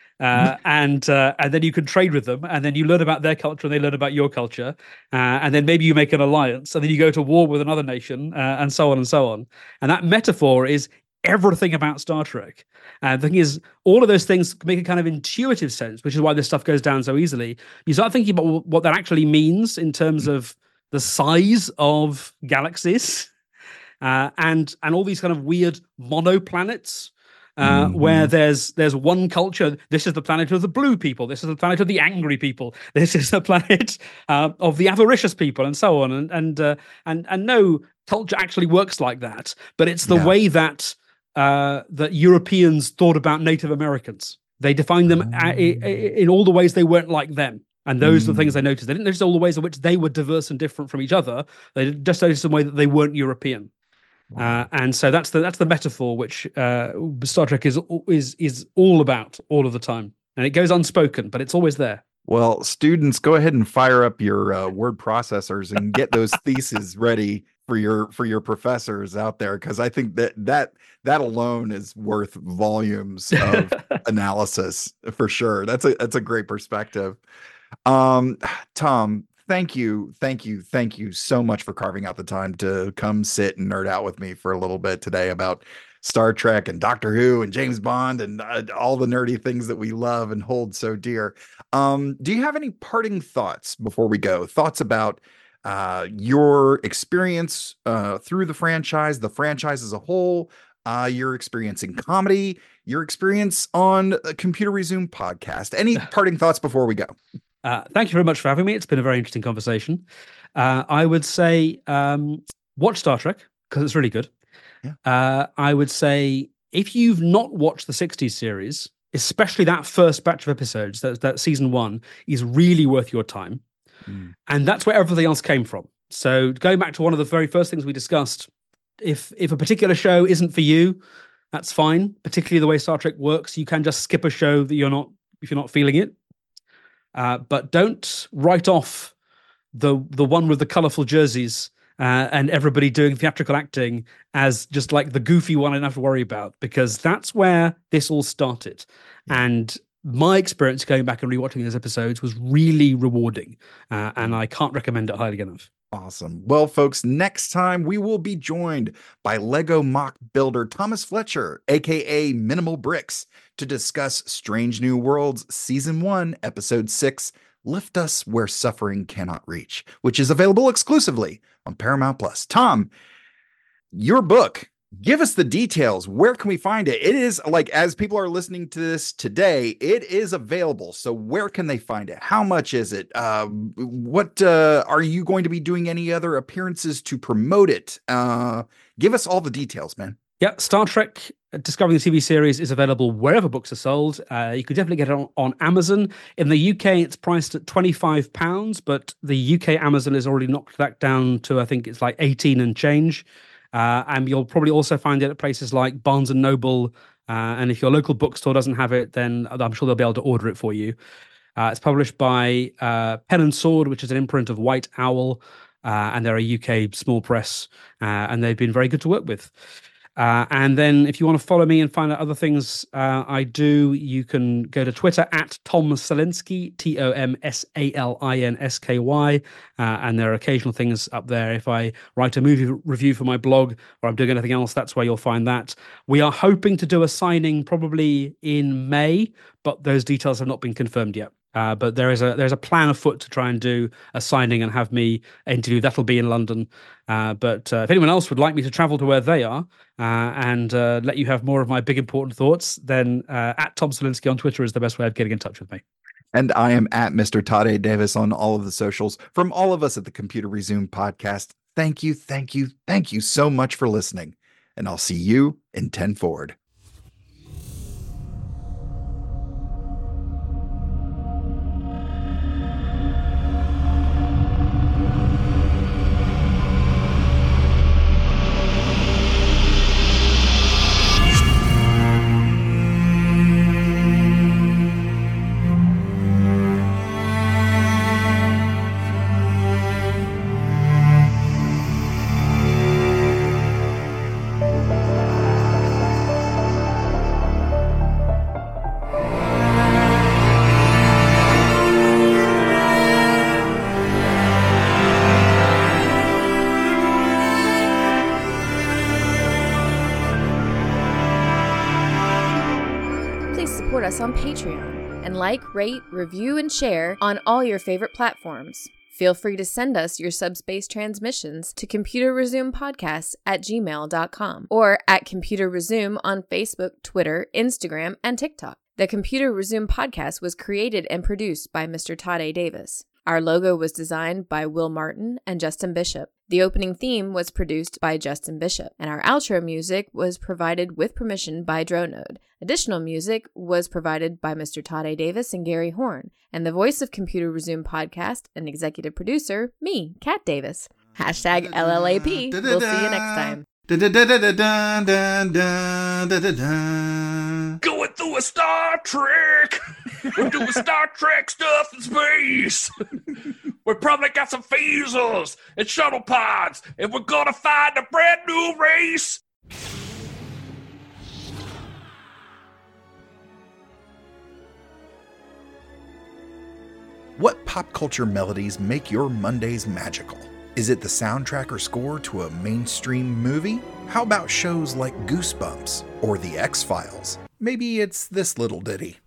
And then you can trade with them, and then you learn about their culture and they learn about your culture. And then maybe you make an alliance, and then you go to war with another nation, and so on and so on. And that metaphor is everything about Star Trek. And the thing is, all of those things make a kind of intuitive sense, which is why this stuff goes down so easily. You start thinking about what that actually means in terms of the size of galaxies, and all these kind of weird monoplanets. Where there's one culture. This is the planet of the blue people. This is the planet of the angry people. This is the planet of the avaricious people, and so on. And no culture actually works like that. But it's the way that that Europeans thought about Native Americans. They defined them in all the ways they weren't like them. And those are the things they noticed. They didn't notice all the ways in which they were diverse and different from each other. They just noticed the way that they weren't European. And so that's the metaphor which Star Trek is all about all of the time, and it goes unspoken, but it's always there. Well, students, go ahead and fire up your word processors and get those theses ready for your professors out there, because I think that alone is worth volumes of analysis for sure. That's a great perspective. Tom, thank you so much for carving out the time to come sit and nerd out with me for a little bit today about Star Trek and Doctor Who and James Bond and all the nerdy things that we love and hold so dear. Do you have any parting thoughts before we go? Thoughts about your experience through the franchise as a whole, your experience in comedy, your experience on a Computer Resume podcast? Any parting thoughts before we go? Thank you very much for having me. It's been a very interesting conversation. I would say watch Star Trek because it's really good. Yeah. I would say if you've not watched the 60s series, especially that first batch of episodes, that season 1 is really worth your time. And that's where everything else came from. So going back to one of the very first things we discussed, if a particular show isn't for you, that's fine. Particularly the way Star Trek works, you can just skip a show that if you're not feeling it. But don't write off the one with the colorful jerseys and everybody doing theatrical acting as just like the goofy one I don't have to worry about, because that's where this all started. And my experience going back and rewatching those episodes was really rewarding, and I can't recommend it highly enough. Awesome. Well, folks, next time we will be joined by Lego mock builder Thomas Fletcher, aka Minimal Bricks, to discuss Strange New Worlds Season 1, Episode 6, Lift Us Where Suffering Cannot Reach, which is available exclusively on Paramount Plus. Tom, your book, give us the details. Where can we find it? It is, like, as people are listening to this today, it is available. So where can they find it? How much is it? What are you going to be doing any other appearances to promote it? Give us all the details, man. Yeah, Star Trek Discovering the TV series is available wherever books are sold. You could definitely get it on Amazon. In the UK, it's priced at £25, but the UK Amazon has already knocked that down to, I think it's like 18 and change. And you'll probably also find it at places like Barnes & Noble. And if your local bookstore doesn't have it, then I'm sure they'll be able to order it for you. It's published by Pen and Sword, which is an imprint of White Owl. And they're a UK small press. And they've been very good to work with. And then if you want to follow me and find out other things I do, you can go to Twitter at Tom Salinsky, TomSalinsky. And there are occasional things up there. If I write a movie review for my blog or I'm doing anything else, that's where you'll find that. We are hoping to do a signing probably in May, but those details have not been confirmed yet. But there's a plan afoot to try and do a signing and have me interview. That'll be in London. But if anyone else would like me to travel to where they are and let you have more of my big important thoughts, then at Tom Salinsky on Twitter is the best way of getting in touch with me. And I am at Mr. Todd A. Davis on all of the socials. From all of us at the Computer Resume podcast, thank you so much for listening. And I'll see you in 10 Forward. Us on Patreon and like, rate, review, and share on all your favorite platforms. Feel free to send us your subspace transmissions to computerresumepodcast@gmail.com or at Computer Resume on Facebook, Twitter, Instagram, and TikTok. The Computer Resume podcast was created and produced by Mr. Todd A. Davis. Our logo was designed by Will Martin and Justin Bishop. The opening theme was produced by Justin Bishop, and our outro music was provided with permission by Dronode. Additional music was provided by Mr. Todd A. Davis and Gary Horn, and the voice of Computer Resume podcast and executive producer, me, Kat Davis. # LLAP. We'll see you next time. Going through a Star Trek. We're doing Star Trek stuff in space. We probably got some phasers and shuttle pods, and we're gonna find a brand new race. What pop culture melodies make your Mondays magical? Is it the soundtrack or score to a mainstream movie? How about shows like Goosebumps or The X-Files? Maybe it's this little ditty.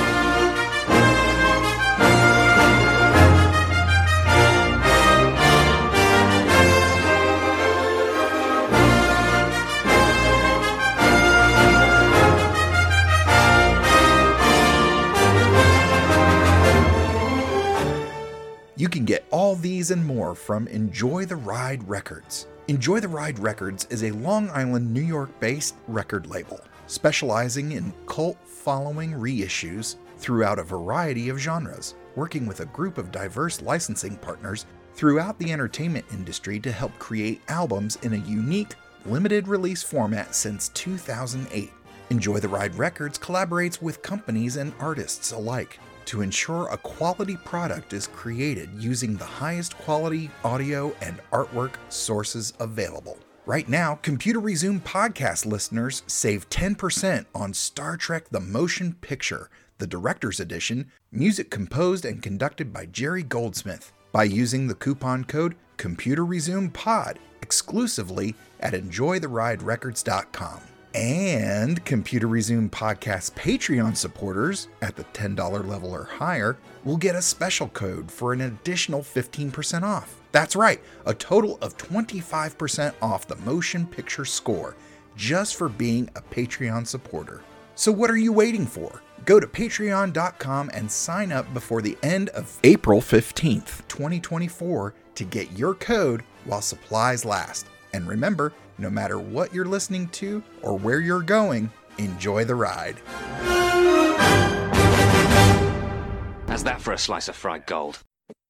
You can get all these and more from Enjoy the Ride Records. Enjoy the Ride Records is a Long Island, New York-based record label, specializing in cult-following reissues throughout a variety of genres, working with a group of diverse licensing partners throughout the entertainment industry to help create albums in a unique, limited release format since 2008. Enjoy the Ride Records collaborates with companies and artists alike to ensure a quality product is created using the highest quality audio and artwork sources available. Right now, Computer Resume podcast listeners save 10% on Star Trek The Motion Picture, the Director's Edition, music composed and conducted by Jerry Goldsmith, by using the coupon code ComputerResumePod exclusively at EnjoyTheRideRecords.com. And Computer Resume Podcast Patreon supporters at the $10 level or higher will get a special code for an additional 15% off. That's right, a total of 25% off the motion picture score just for being a Patreon supporter. So what are you waiting for? Go to patreon.com and sign up before the end of April 15th, 2024 to get your code while supplies last. And remember, no matter what you're listening to or where you're going, enjoy the ride. How's that for a slice of fried gold?